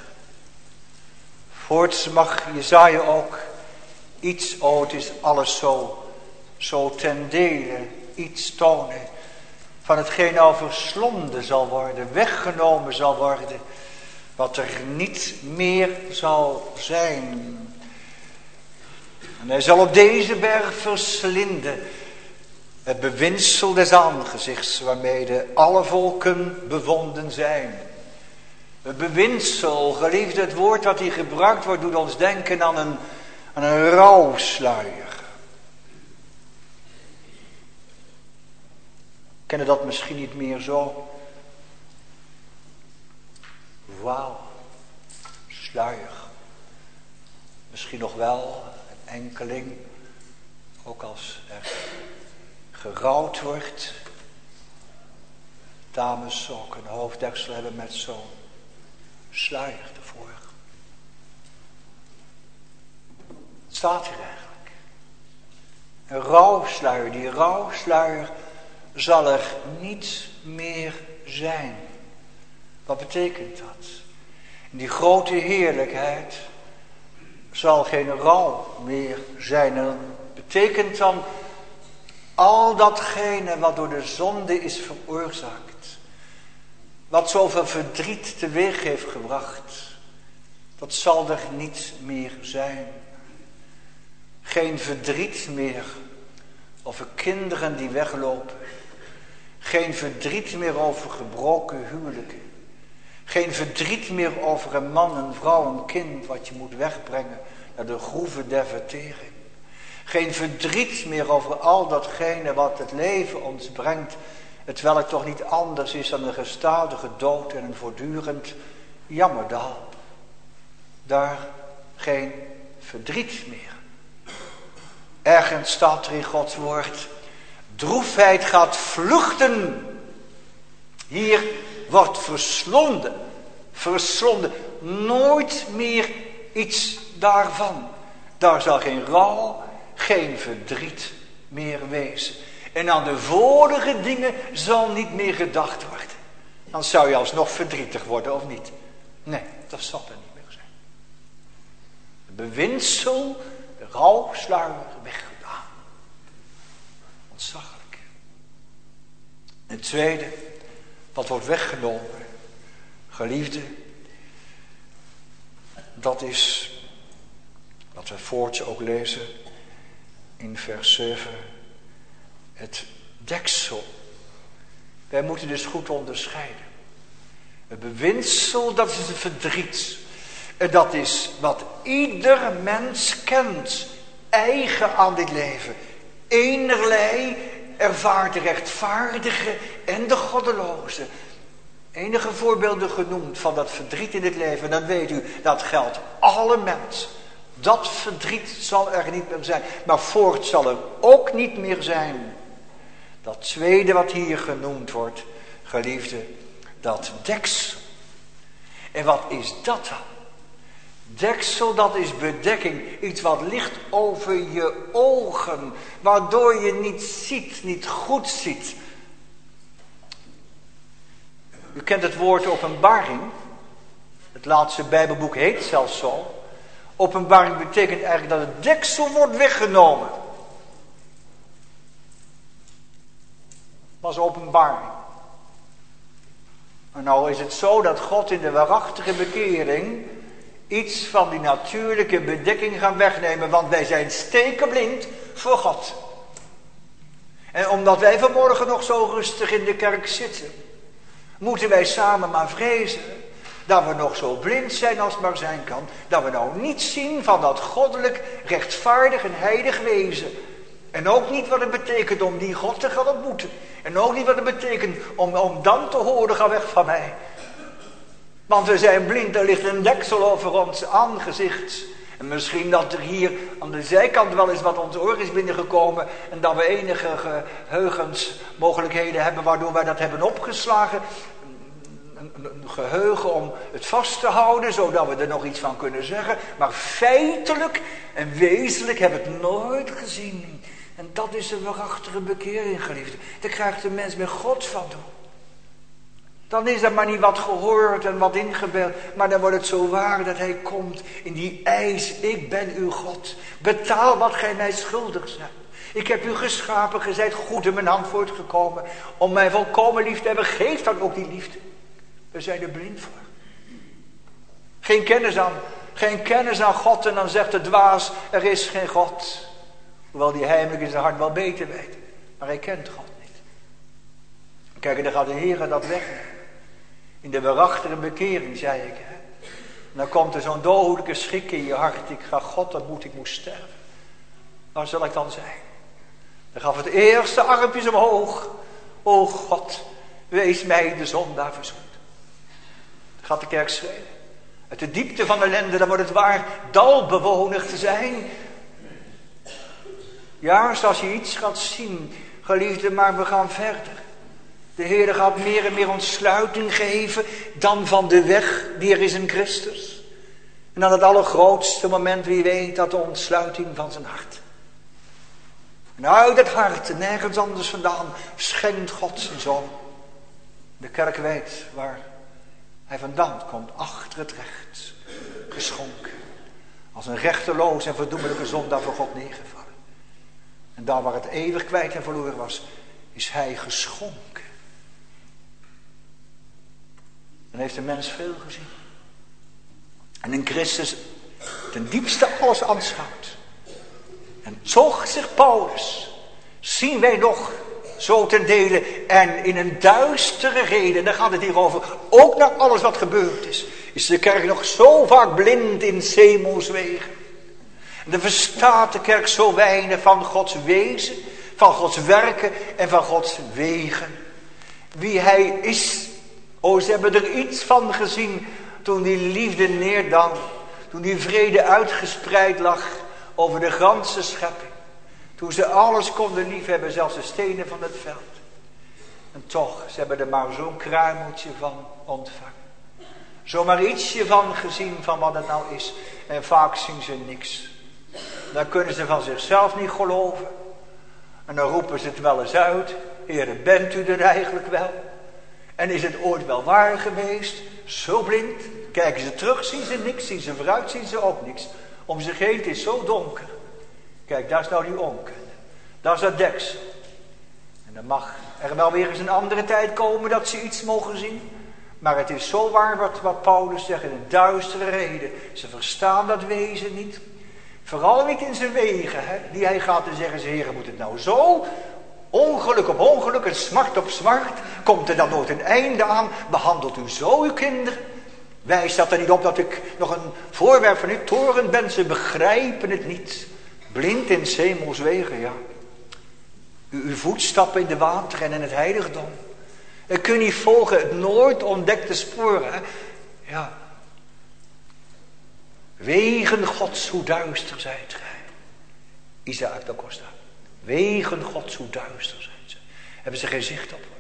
Voorts mag Jesaja ook iets, oh het is alles zo, zo ten dele, iets tonen. Van hetgeen nou verslonden zal worden, weggenomen zal worden. Wat er niet meer zal zijn. En hij zal op deze berg verslinden het bewinsel des aangezichts waarmee alle volken bevonden zijn. Het bewinsel, geliefde, het woord dat hier gebruikt wordt, doet ons denken aan een, aan een rouwsluier. Kennen dat misschien niet meer zo? Wauw, sluier. Misschien nog wel een enkeling, ook als er gerouwd wordt. dames ook een hoofddeksel hebben met zo'n sluier ervoor. Het staat hier eigenlijk. Een rouwsluier, die rouwsluier zal er niet meer zijn. Wat betekent dat? Die grote heerlijkheid zal geen rouw meer zijn. En dat betekent dan al datgene wat door de zonde is veroorzaakt. Wat zoveel verdriet teweeg heeft gebracht. Dat zal er niet meer zijn. Geen verdriet meer over kinderen die weglopen. Geen verdriet meer over gebroken huwelijken. Geen verdriet meer over een man, een vrouw, een kind wat je moet wegbrengen naar de groeven der vertering. Geen verdriet meer over al datgene wat het leven ons brengt, hetwelk het toch niet anders is dan een gestadige dood en een voortdurend jammerdal. Daar geen verdriet meer. Ergens staat er in Gods woord, droefheid gaat vluchten. Hier wordt verslonden, verslonden, nooit meer iets daarvan. Daar zal geen rouw, geen verdriet meer wezen. En aan de vorige dingen zal niet meer gedacht worden. Dan zou je alsnog verdrietig worden of niet? Nee, dat zal er niet meer zijn. Het bewinsel, de rouwsluier weggedaan. Ontzaglijk. En het tweede, wat wordt weggenomen, geliefde, dat is wat we voorts ook lezen in vers zeven. Het deksel. Wij moeten dus goed onderscheiden. Het bewinsel, dat is het verdriet. En dat is wat ieder mens kent. Eigen aan dit leven. Enerlei ervaart de rechtvaardige en de goddeloze. Enige voorbeelden genoemd van dat verdriet in het leven. Dan weet u, dat geldt alle mensen. Dat verdriet zal er niet meer zijn. Maar voort zal er ook niet meer zijn. Dat tweede wat hier genoemd wordt, geliefde, dat deksel. En wat is dat dan? Deksel, dat is bedekking. Iets wat ligt over je ogen. Waardoor je niet ziet, niet goed ziet. U kent het woord openbaring. Het laatste Bijbelboek heet zelfs zo. Openbaring betekent eigenlijk dat het deksel wordt weggenomen. Dat is openbaring. En nou is het zo dat God in de waarachtige bekering iets van die natuurlijke bedekking gaat wegnemen. Want wij zijn stekenblind voor God. En omdat wij vanmorgen nog zo rustig in de kerk zitten, moeten wij samen maar vrezen dat we nog zo blind zijn als maar zijn kan. Dat we nou niet zien van dat goddelijk, rechtvaardig en heilig wezen. En ook niet wat het betekent om die God te gaan ontmoeten. En ook niet wat het betekent om, om dan te horen, ga weg van mij. Want we zijn blind, er ligt een deksel over ons aangezicht. En misschien dat er hier aan de zijkant wel eens wat ons oor is binnengekomen. En dat we enige geheugensmogelijkheden hebben waardoor wij dat hebben opgeslagen. Een, een geheugen om het vast te houden, zodat we er nog iets van kunnen zeggen. Maar feitelijk en wezenlijk hebben we het nooit gezien. En dat is een waarachtige bekering, geliefde. Daar krijgt de mens met God van doen. Dan is er maar niet wat gehoord en wat ingebeeld. Maar dan wordt het zo waar dat hij komt in die eis. Ik ben uw God. Betaal wat gij mij schuldig zijt. Ik heb u geschapen, gij zijt goed in mijn hand voortgekomen. Om mij volkomen lief te hebben, geef dan ook die liefde. We zijn er blind voor. Geen kennis aan, geen kennis aan God en dan zegt de dwaas, er is geen God. Hoewel die heimelijk in zijn hart wel beter weet. Maar hij kent God niet. Kijk, en dan gaat de Heer dat wegnemen. In de waarachtige bekering, zei ik. Hè? En dan komt er zo'n dodelijke schrik in je hart. Ik ga God, dat moet ik moest sterven. Waar zal ik dan zijn? Dan gaf het eerste armpjes omhoog. O God, wees mij de zondaar verzoend. Dan gaat de kerk schreeuwen. Uit de diepte van ellende, dan wordt het waar dalbewoner te zijn. Ja, zoals je iets gaat zien, geliefde, maar we gaan verder. De Heer gaat meer en meer ontsluiting geven dan van de weg die er is in Christus. En dan het allergrootste moment, wie weet, dat de ontsluiting van zijn hart. En uit het hart, en nergens anders vandaan, schenkt God zijn zoon. De kerk weet waar hij vandaan komt, achter het recht, geschonken. Als een rechteloos en verdoemelijke zondaar voor God neergevallen. En daar waar het eeuwig kwijt en verloren was, is hij geschonken. Dan heeft de mens veel gezien. En in Christus ten diepste alles aanschouwt. En toch, zegt Paulus, zien wij nog zo ten dele en in een duistere reden, daar gaat het hier over, ook naar alles wat gebeurd is, is de kerk nog zo vaak blind in hemelswegen. En dan verstaat de kerk zo weinig van Gods wezen, van Gods werken en van Gods wegen. Wie hij is. O, ze hebben er iets van gezien toen die liefde neerdaalde, toen die vrede uitgespreid lag over de ganse schepping. Toen ze alles konden liefhebben, zelfs de stenen van het veld. En toch, ze hebben er maar zo'n kruimeltje van ontvangen. Zomaar ietsje van gezien van wat het nou is. En vaak zien ze niks. Dan kunnen ze van zichzelf niet geloven. En dan roepen ze het wel eens uit. Heere, bent u er eigenlijk wel? En is het ooit wel waar geweest? Zo blind. Kijken ze terug, zien ze niks. Zien ze vooruit, zien ze ook niks. Om zich heen, het is zo donker. Kijk, daar is nou die onkunde. Daar is dat deksel. En dan mag er wel weer eens een andere tijd komen dat ze iets mogen zien. Maar het is zo waar wat, wat Paulus zegt in een duistere reden. Ze verstaan dat wezen niet. Vooral niet in zijn wegen. Hè, die hij gaat te zeggen, Heer, moet het nou zo? Ongeluk op ongeluk en smart op smart. Komt er dan nooit een einde aan? Behandelt u zo uw kinderen? Wijst dat er niet op dat ik nog een voorwerp van uw toren ben? Ze begrijpen het niet. Blind in 's hemels wegen, ja. U, uw voetstappen in de wateren en in het heiligdom. U kunt niet volgen het nooit ontdekte sporen. Hè? Ja. Wegen Gods, hoe duister zijt gij. Isaac da Costa. Wegen Gods, hoe duister zijn ze. Hebben ze geen zicht op.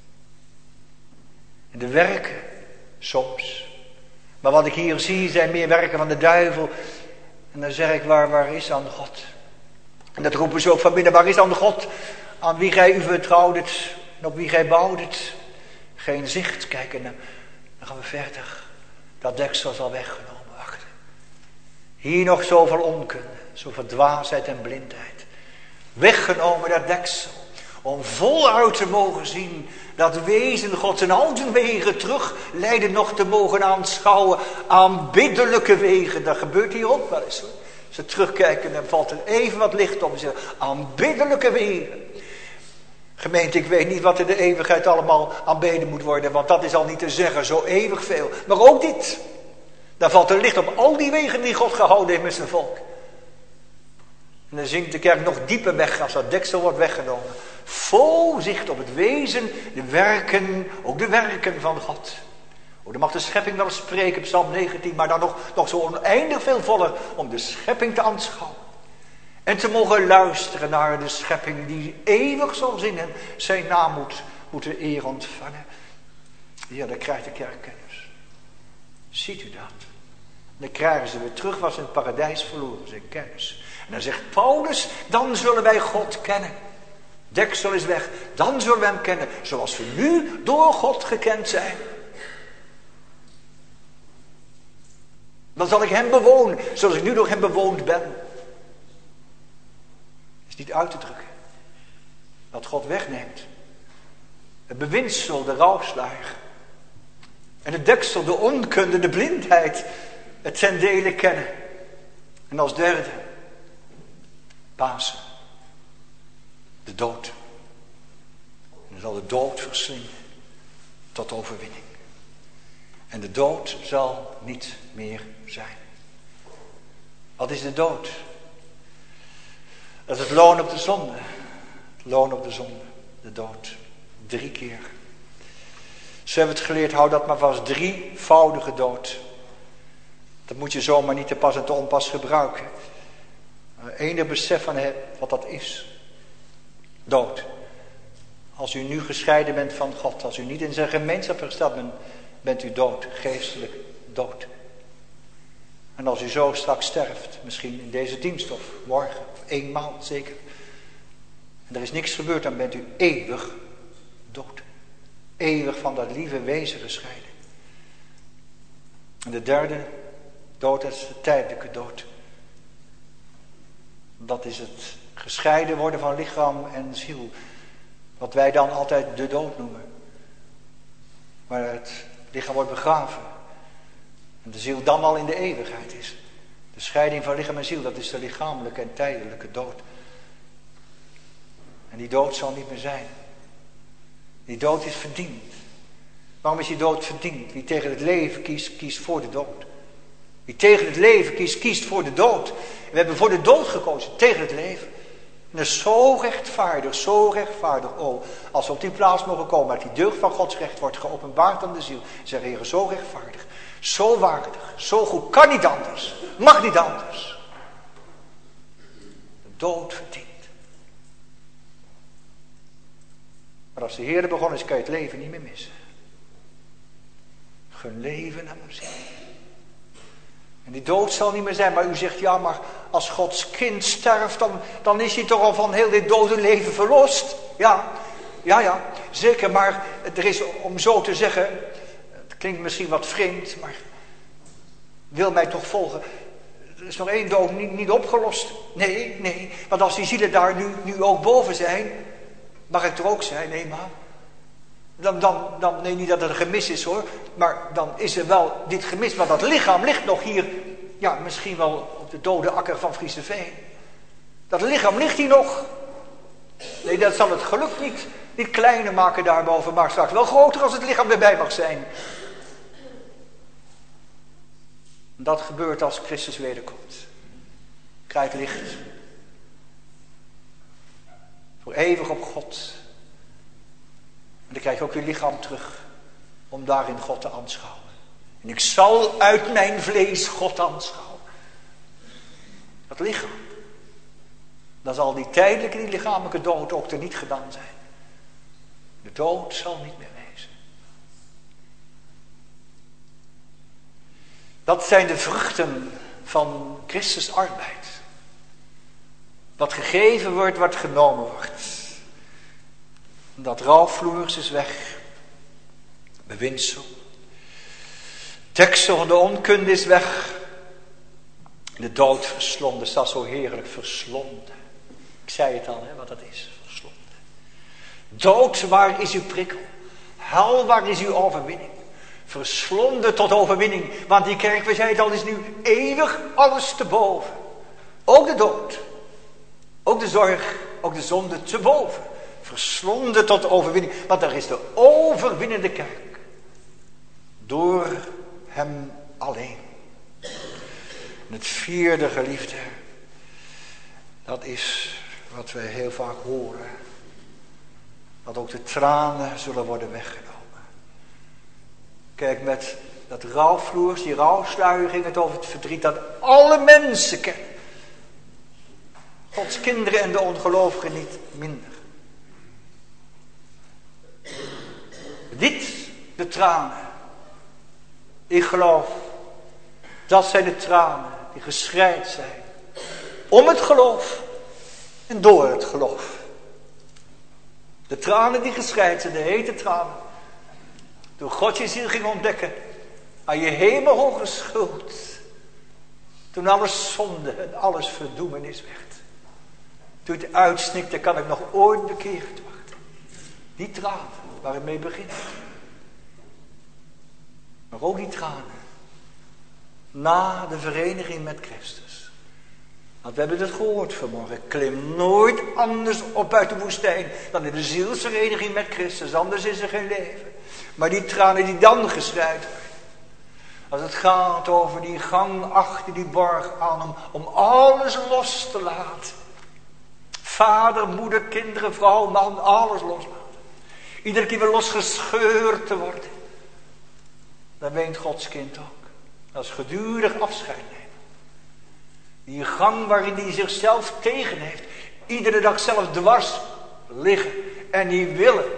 En de werken, soms. Maar wat ik hier zie, zijn meer werken van de duivel. En dan zeg ik, waar, waar is dan God? En dat roepen ze ook van binnen, waar is dan God? Aan wie gij u vertrouwdet en op wie gij bouwdet. Geen zicht, kijk, en dan, dan gaan we verder. Dat deksel is al weggenomen, wachten. Hier nog zoveel onkunde, zoveel dwaasheid en blindheid. Weggenomen dat deksel, om voluit te mogen zien dat wezen Gods en al zijn wegen terug leiden nog te mogen aanschouwen. Aanbiddelijke wegen, dat gebeurt hier ook wel eens. Hoor. Als ze terugkijken, dan valt er even wat licht op. Ze zeggen, aanbiddelijke wegen. Gemeente, ik weet niet wat in de eeuwigheid allemaal aanbeden moet worden, want dat is al niet te zeggen, zo eeuwig veel. Maar ook dit, daar valt er licht op al die wegen die God gehouden heeft met zijn volk. En dan zinkt de kerk nog dieper weg als dat deksel wordt weggenomen. Vol zicht op het wezen, de werken, ook de werken van God. Oh, dan mag de schepping wel spreken, Psalm negentien, maar dan nog, nog zo oneindig veel voller om de schepping te aanschouwen. En te mogen luisteren naar de schepping die eeuwig zal zien en zijn naam moet, moeten eer ontvangen. Ja, dan krijgt de kerk kennis. Ziet u dat? Dan krijgen ze weer terug wat ze in het paradijs verloren, zijn kennis. En dan zegt Paulus, dan zullen wij God kennen. Deksel is weg, dan zullen we hem kennen, zoals we nu door God gekend zijn. Dan zal ik hem bewonen, zoals ik nu door hem bewoond ben. Het is niet uit te drukken. Wat God wegneemt. Het bewindsel, de rouwslager. En het deksel, de onkunde, de blindheid. Het ten dele kennen. En als derde, Pasen. De dood. En dan zal de dood verslinden tot overwinning. En de dood zal niet meer zijn. Wat is de dood? Dat is het loon op de zonde. Het loon op de zonde. De dood. Drie keer. Ze hebben het geleerd, hou dat maar vast. Drievoudige dood. Dat moet je zomaar niet te pas en te onpas gebruiken. Enig besef van wat dat is. Dood. Als u nu gescheiden bent van God, als u niet in zijn gemeenschap gesteld bent, bent u dood, geestelijk dood. En als u zo straks sterft, misschien in deze dienst of morgen of eenmaal zeker, en er is niks gebeurd, dan bent u eeuwig dood. Eeuwig van dat lieve wezen gescheiden. En de derde dood, dat is de tijdelijke dood. Dat is het gescheiden worden van lichaam en ziel. Wat wij dan altijd de dood noemen. Maar het lichaam wordt begraven. En de ziel dan al in de eeuwigheid is. De scheiding van lichaam en ziel, dat is de lichamelijke en tijdelijke dood. En die dood zal niet meer zijn. Die dood is verdiend. Waarom is die dood verdiend? Wie tegen het leven kiest, kiest voor de dood. Wie tegen het leven kiest, kiest voor de dood. We hebben voor de dood gekozen, tegen het leven. En dat is zo rechtvaardig, zo rechtvaardig. Oh, als we op die plaats mogen komen, dat die deugd van Gods recht wordt geopenbaard aan de ziel. Zeg, Heer, zo rechtvaardig, zo waardig, zo goed, kan niet anders, mag niet anders. De dood verdient. Maar als de Heer begonnen is, kan je het leven niet meer missen. Gun leven aan ziel. En die dood zal niet meer zijn, maar u zegt, ja, maar als Gods kind sterft, dan, dan is hij toch al van heel dit dode leven verlost. Ja, ja, ja, zeker, maar er is, om zo te zeggen, het klinkt misschien wat vreemd, maar wil mij toch volgen. Er is nog één dood niet, niet opgelost. Nee, nee, want als die zielen daar nu, nu ook boven zijn, mag ik er ook zijn, nee, maar. Dan, dan, dan, nee, niet dat het een gemis is hoor, maar dan is er wel dit gemis, maar dat lichaam ligt nog hier, ja, misschien wel op de dode akker van Frieseveen. Dat lichaam ligt hier nog. Nee, dat zal het geluk niet, niet kleiner maken daarboven, maar straks wel groter als het lichaam erbij mag zijn. Dat gebeurt als Christus wederkomt. Krijgt licht. Voor eeuwig op God. En dan krijg je ook je lichaam terug. Om daarin God te aanschouwen. En ik zal uit mijn vlees God aanschouwen. Dat lichaam. Dan zal die tijdelijke, die lichamelijke dood ook er niet gedaan zijn. De dood zal niet meer wezen. Dat zijn de vruchten van Christus arbeid. Wat gegeven wordt, wat genomen wordt. Dat rouwvloers is weg. Bewinsel. Deksel van de onkunde is weg. De dood verslonden. Dat is zo heerlijk, verslonden. Ik zei het al, hè, wat dat is. Verslonden. Dood, waar is uw prikkel? Hel, waar is uw overwinning? Verslonden tot overwinning. Want die kerk, we zeiden al, is nu eeuwig alles te boven. Ook de dood. Ook de zorg. Ook de zonde te boven. Verslonden tot overwinning. Want daar is de overwinnende kerk. Door hem alleen. En het vierde, geliefde. Dat is wat we heel vaak horen. Dat ook de tranen zullen worden weggenomen. Kijk, met dat rouwvloers, die rouwsluier, ging het over het verdriet dat alle mensen kennen. Gods kinderen en de ongelovigen niet minder. Dit, de tranen. Ik geloof, dat zijn de tranen die geschreid zijn. Om het geloof en door het geloof. De tranen die geschreid zijn, de hete tranen. Toen God je ziel ging ontdekken aan je hemelhoge schuld. Toen alles zonde en alles verdoemenis werd. Toen het uitsnikte, kan ik nog ooit bekeerd worden. Die tranen waar het mee begint. Maar ook die tranen. Na de vereniging met Christus. Want we hebben het gehoord vanmorgen. Klim nooit anders op uit de woestijn dan in de zielsvereniging met Christus. Anders is er geen leven. Maar die tranen die dan geschreid worden. Als het gaat over die gang achter die borg aan om, om alles los te laten. Vader, moeder, kinderen, vrouw, man, alles loslaten. Iedere keer weer losgescheurd te worden. Dan weent Gods kind ook. Dat is gedurig afscheid nemen. Die gang waarin hij zichzelf tegen heeft. Iedere dag zelf dwars liggen. en niet willen.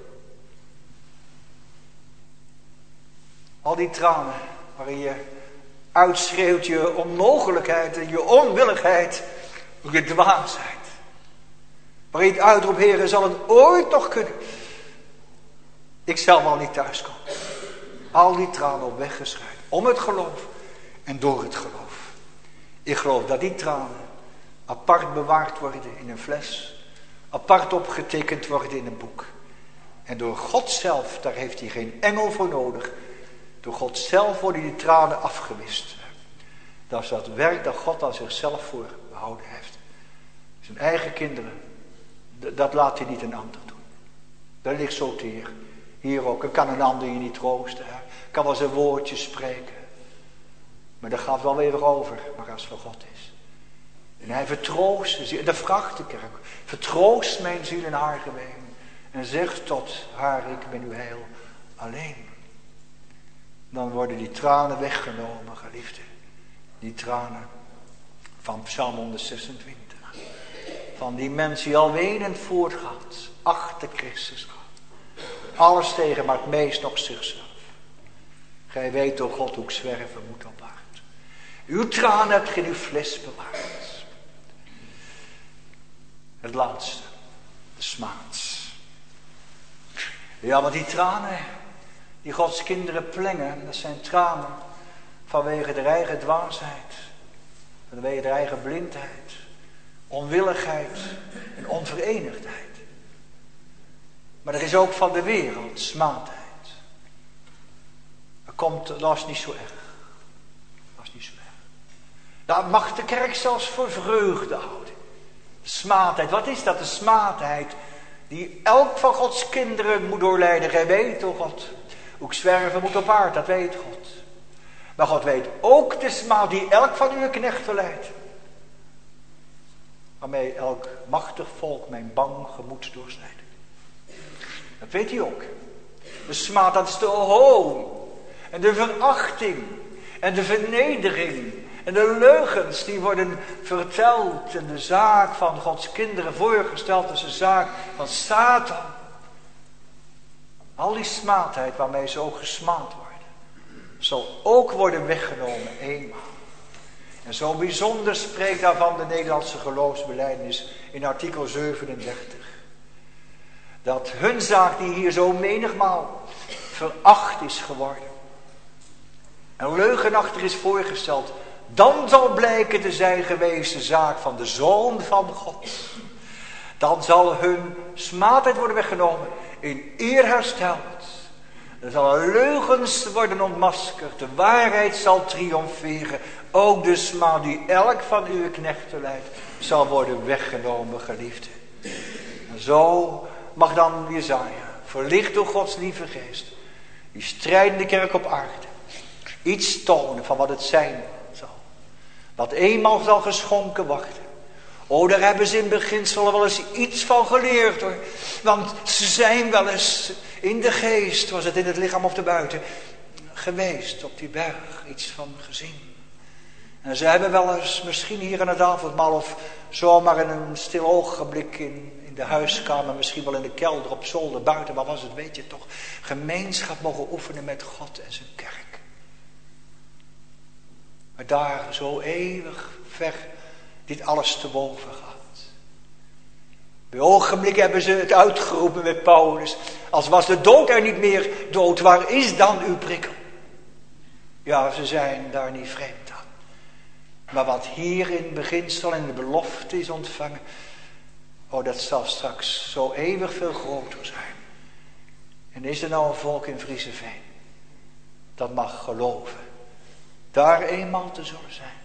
Al die tranen waarin je uitschreeuwt je onmogelijkheid en je onwilligheid, je dwaasheid. Waarin je het uitroept, Heere, zal het ooit nog kunnen? Ik zal wel niet thuiskomen. Al die tranen op weg geschreid. Om het geloof en door het geloof. Ik geloof dat die tranen apart bewaard worden in een fles. Apart opgetekend worden in een boek. En door God zelf, daar heeft hij geen engel voor nodig. Door God zelf worden die tranen afgewist. Dat is dat werk dat God aan zichzelf voor behouden heeft. Zijn eigen kinderen, dat laat hij niet een ander doen. Dat ligt zo teer. Hier ook, en kan een ander je niet troosten. Hè? Kan wel zijn woordje spreken. Maar dat gaat wel weer over, maar als het van God is. En hij vertroost, de vrachtenkerk, vertroost mijn ziel in haar geween. En zegt tot haar, ik ben uw heil alleen. Dan worden die tranen weggenomen, geliefde. Die tranen van Psalm honderdzesentwintig. Van die mens die al wenend voortgaat, achter Christus gaat. Alles tegen, maar het meest nog zichzelf. Gij weet, o God, hoe ik zwerven moet op aard. Uw tranen hebt gij in uw fles bewaard. Het laatste, de smaad. Ja, want die tranen die Gods kinderen plengen, dat zijn tranen vanwege de eigen dwaasheid, vanwege de eigen blindheid, onwilligheid en onverenigdheid. Maar er is ook van de wereld smaadheid. Dat komt, dat is niet zo erg. Dat is niet zo erg. Dat mag de kerk zelfs voor vreugde houden. Smaadheid, wat is dat? De smaadheid die elk van Gods kinderen moet doorlijden. Gij weet, o God, hoe ik zwerven moet op aard, dat weet God. Maar God weet ook de smaad die elk van uw knechten leidt. Waarmee elk machtig volk mijn bang gemoed doorsnijdt. Dat weet hij ook. De smaad, dat is de hoon. En de verachting. En de vernedering. En de leugens die worden verteld. En de zaak van Gods kinderen voorgesteld als een zaak van Satan. Al die smaadheid waarmee ze ook gesmaad worden. Zal ook worden weggenomen eenmaal. En zo bijzonder spreekt daarvan de Nederlandse geloofsbelijdenis in artikel zevenendertig. Dat hun zaak die hier zo menigmaal veracht is geworden. En leugenachtig is voorgesteld. Dan zal blijken te zijn geweest de zaak van de Zoon van God. Dan zal hun smaadheid worden weggenomen. In eer hersteld. Er zal leugens worden ontmaskerd. De waarheid zal triomferen. Ook de smaad die elk van uw knechten leidt, zal worden weggenomen, geliefde. En zo mag dan Jesaja, verlicht door Gods lieve geest, die strijdende kerk op aarde, iets tonen van wat het zijn zal. Wat eenmaal zal geschonken worden. Oh, daar hebben ze in beginsel wel eens iets van geleerd hoor. Want ze zijn wel eens in de geest, was het in het lichaam of te buiten, geweest op die berg, iets van gezien. En ze hebben wel eens misschien hier in het avondmaal of zomaar in een stil ogenblik in, in de huiskamer, misschien wel in de kelder op zolder, buiten, waar was het, weet je toch, gemeenschap mogen oefenen met God en zijn kerk. Maar daar zo eeuwig ver dit alles te boven gaat. Bij ogenblik hebben ze het uitgeroepen met Paulus, als was de dood er niet meer, dood, waar is dan uw prikkel? Ja, ze zijn daar niet vreemd aan. Maar wat hier in beginsel en de belofte is ontvangen, oh, dat zal straks zo eeuwig veel groter zijn. En is er nou een volk in Vriezeveen dat mag geloven daar eenmaal te zullen zijn?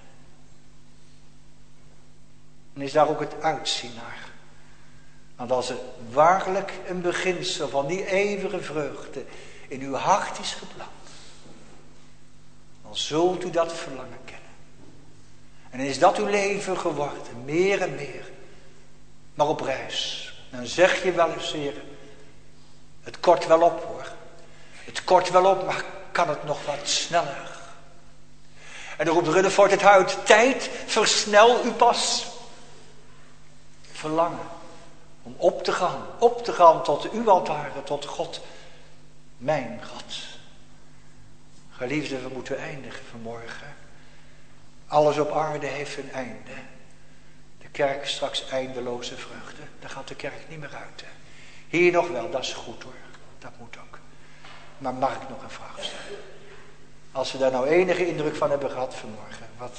En is daar ook het uitzien naar? Want als er waarlijk een beginsel van die eeuwige vreugde in uw hart is geplant, dan zult u dat verlangen kennen. En is dat uw leven geworden, meer en meer, maar op reis. Dan zeg je wel eens, Heer, het kort wel op hoor. Het kort wel op, maar kan het nog wat sneller? En dan roept Rutherford het uit, tijd, versnel u pas. Verlangen Om op te gaan, op te gaan tot uw altaren, tot God, mijn God. Geliefden, we moeten eindigen vanmorgen. Alles op aarde heeft een einde. De kerk straks eindeloze vreugde. Daar gaat de kerk niet meer uit. Hè. Hier nog wel, dat is goed hoor. Dat moet ook. Maar mag ik nog een vraag stellen? Als we daar nou enige indruk van hebben gehad vanmorgen. Wat,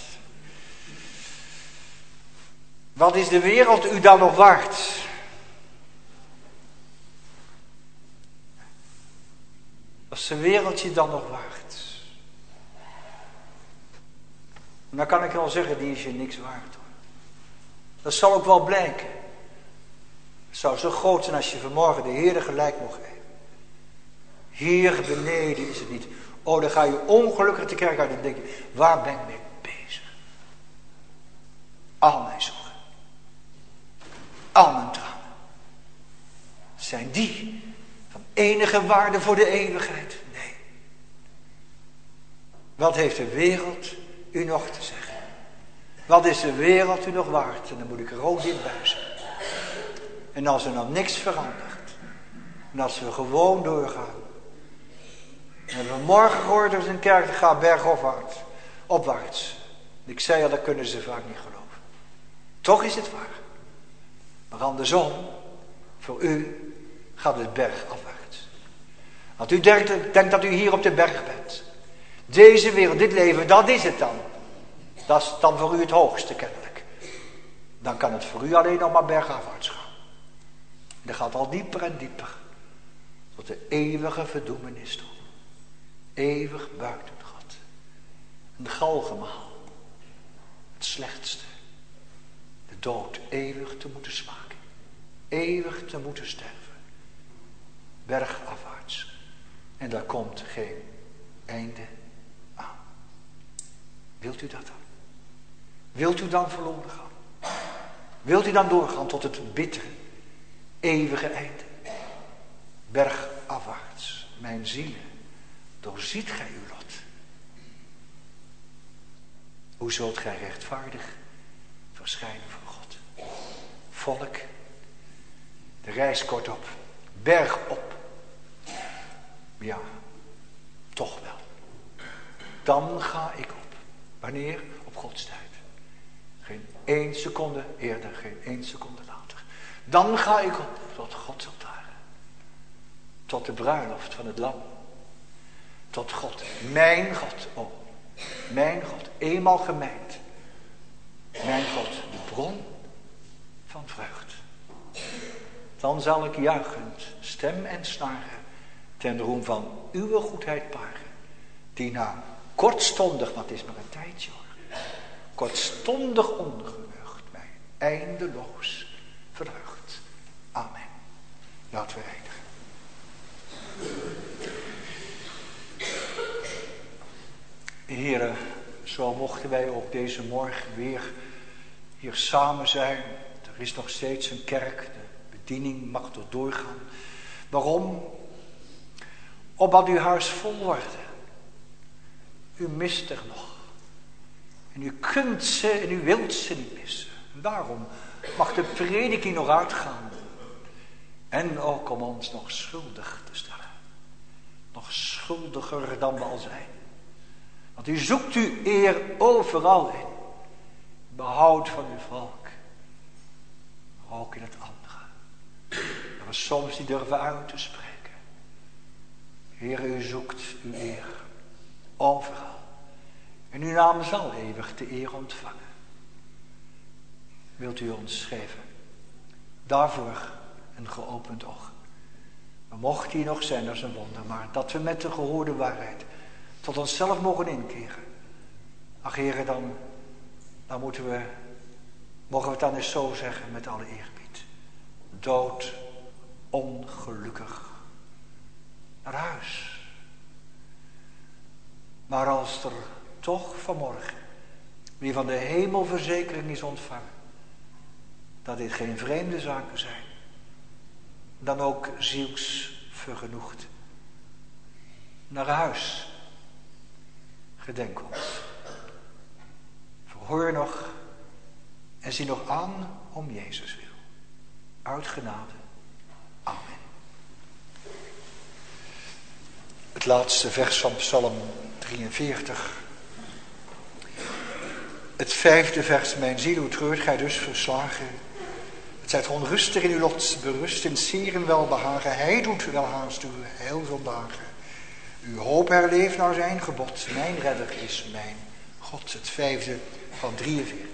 wat is de wereld u dan nog waard? Wat is de wereld je dan nog waard? En dan kan ik wel zeggen, die is je niks waard hoor. Dat zal ook wel blijken. Het zou zo groot zijn als je vanmorgen de Heer gelijk mocht geven. Hier beneden is het niet. Oh, dan ga je ongelukkig de kerk uit en denk je, waar ben ik mee bezig? Al mijn zorgen. Al mijn tranen. Zijn die van enige waarde voor de eeuwigheid? Nee. Wat heeft de wereld u nog te zeggen? Wat is de wereld u nog waard? En dan moet ik er ook dit bij zijn. En als er nog niks verandert. En als we gewoon doorgaan. En hebben we morgen gehoord dat een kerk gaat bergopwaarts. Opwaarts. Ik zei al, dat kunnen ze vaak niet geloven. Toch is het waar. Maar andersom, voor u gaat het bergafwaarts. Want u denkt, denkt dat u hier op de berg bent. Deze wereld, dit leven, dat is het dan. Dat is dan voor u het hoogste kennelijk. Dan kan het voor u alleen nog maar bergafwaarts gaan. En dat gaat al dieper en dieper. Tot de eeuwige verdoemenis toe. Eeuwig buiten God. Een galgenmaal. Het slechtste. De dood eeuwig te moeten smaken. Eeuwig te moeten sterven. Bergafwaarts. En daar komt geen einde aan. Wilt u dat dan? Wilt u dan verloren gaan? Wilt u dan doorgaan tot het bittere, eeuwige einde? Bergafwaarts, mijn zielen, doorziet gij uw lot. Hoe zult gij rechtvaardig verschijnen voor God? Volk, de reis kort op, berg op. Ja, toch wel. Dan ga ik op. Wanneer? Op Gods tijd. Geen één seconde eerder, geen één seconde later. Dan ga ik op tot Gods altaren. Tot de bruiloft van het lam. Tot God, mijn God, oh, mijn God, eenmaal gemijnd. Mijn God, de bron van vreugd. Dan zal ik juichend stem en snaren ten roem van uw goedheid paren. Die na kortstondig, want het is maar een tijdje hoor. Kortstondig ongelucht mij eindeloos verheugt. Amen. Laten we eindigen. Heren, zo mochten wij ook deze morgen weer hier samen zijn. Er is nog steeds een kerk, de bediening mag nog doorgaan. Waarom? Opdat uw huis vol wordt. U mist er nog. En u kunt ze en u wilt ze niet missen. En daarom mag de prediking nog uitgaan. En ook om ons nog schuldig te stellen. Nog schuldiger dan we al zijn. Want u zoekt uw eer overal in. Behoud van uw volk. Maar ook in het andere. Dat we soms niet durven uit te spreken. Heer, u zoekt uw eer. Overal. En uw naam zal eeuwig de eer ontvangen. Wilt u ons geven. Daarvoor een geopend oog. We mochten hier nog zijn, dat is een wonder. Maar dat we met de gehoorde waarheid tot onszelf mogen inkeren. Ach Heere, dan, dan moeten we, mogen we het dan eens zo zeggen met alle eerbied. Dood, ongelukkig, naar huis. Maar als er toch vanmorgen wie van de hemelverzekering is ontvangen, dat dit geen vreemde zaken zijn, dan ook zielsvergenoegd. Naar huis. Gedenk ons. Verhoor nog en zie nog aan om Jezus wil. uit genade. Amen. Het laatste vers van Psalm drieënveertig. Het vijfde vers. Mijn ziel, hoe treurt gij dus verslagen. Het zijt onrustig in uw lot, berust in sieren welbehagen. Hij doet welhaast uw heil vandaag. Uw hoop herleeft naar zijn gebod. Mijn redder is mijn God. Het vijfde van drieënveertig.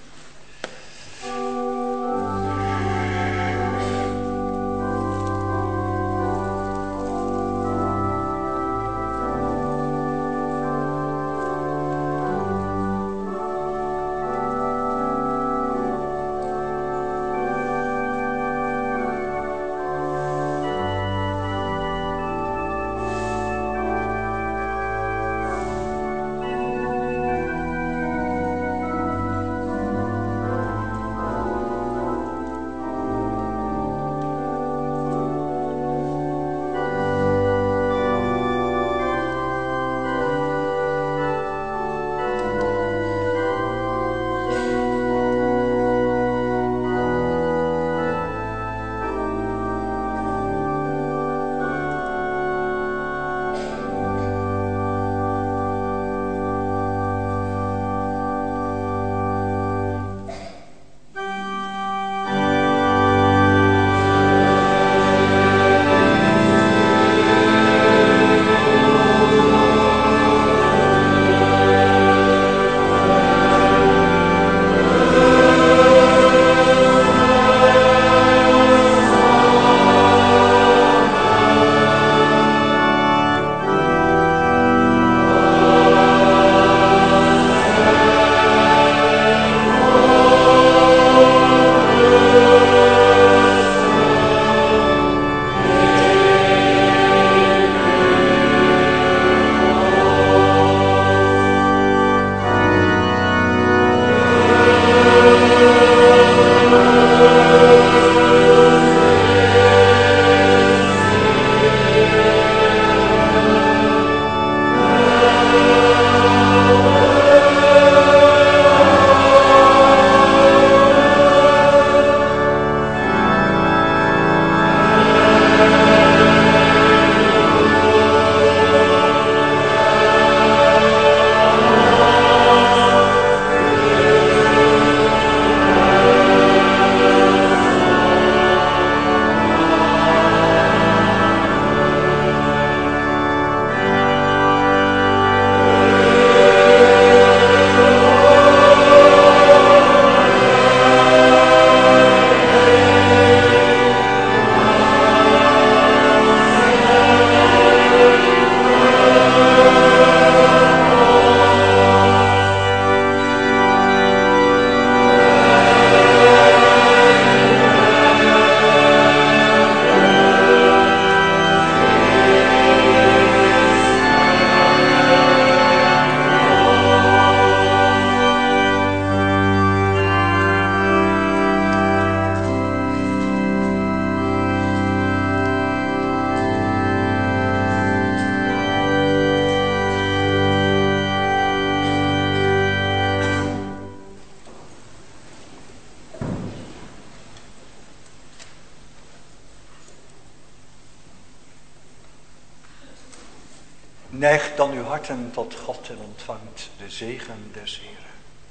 Neigt dan uw harten tot God en ontvangt de zegen des Heeren.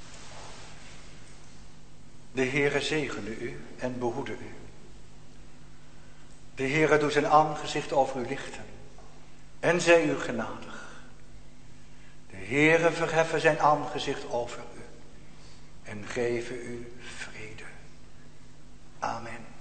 De Heere zegene u en behoede u. De Heere doet zijn aangezicht over u lichten en zij u genadig. De Heere verheffen zijn aangezicht over u en geven u vrede. Amen.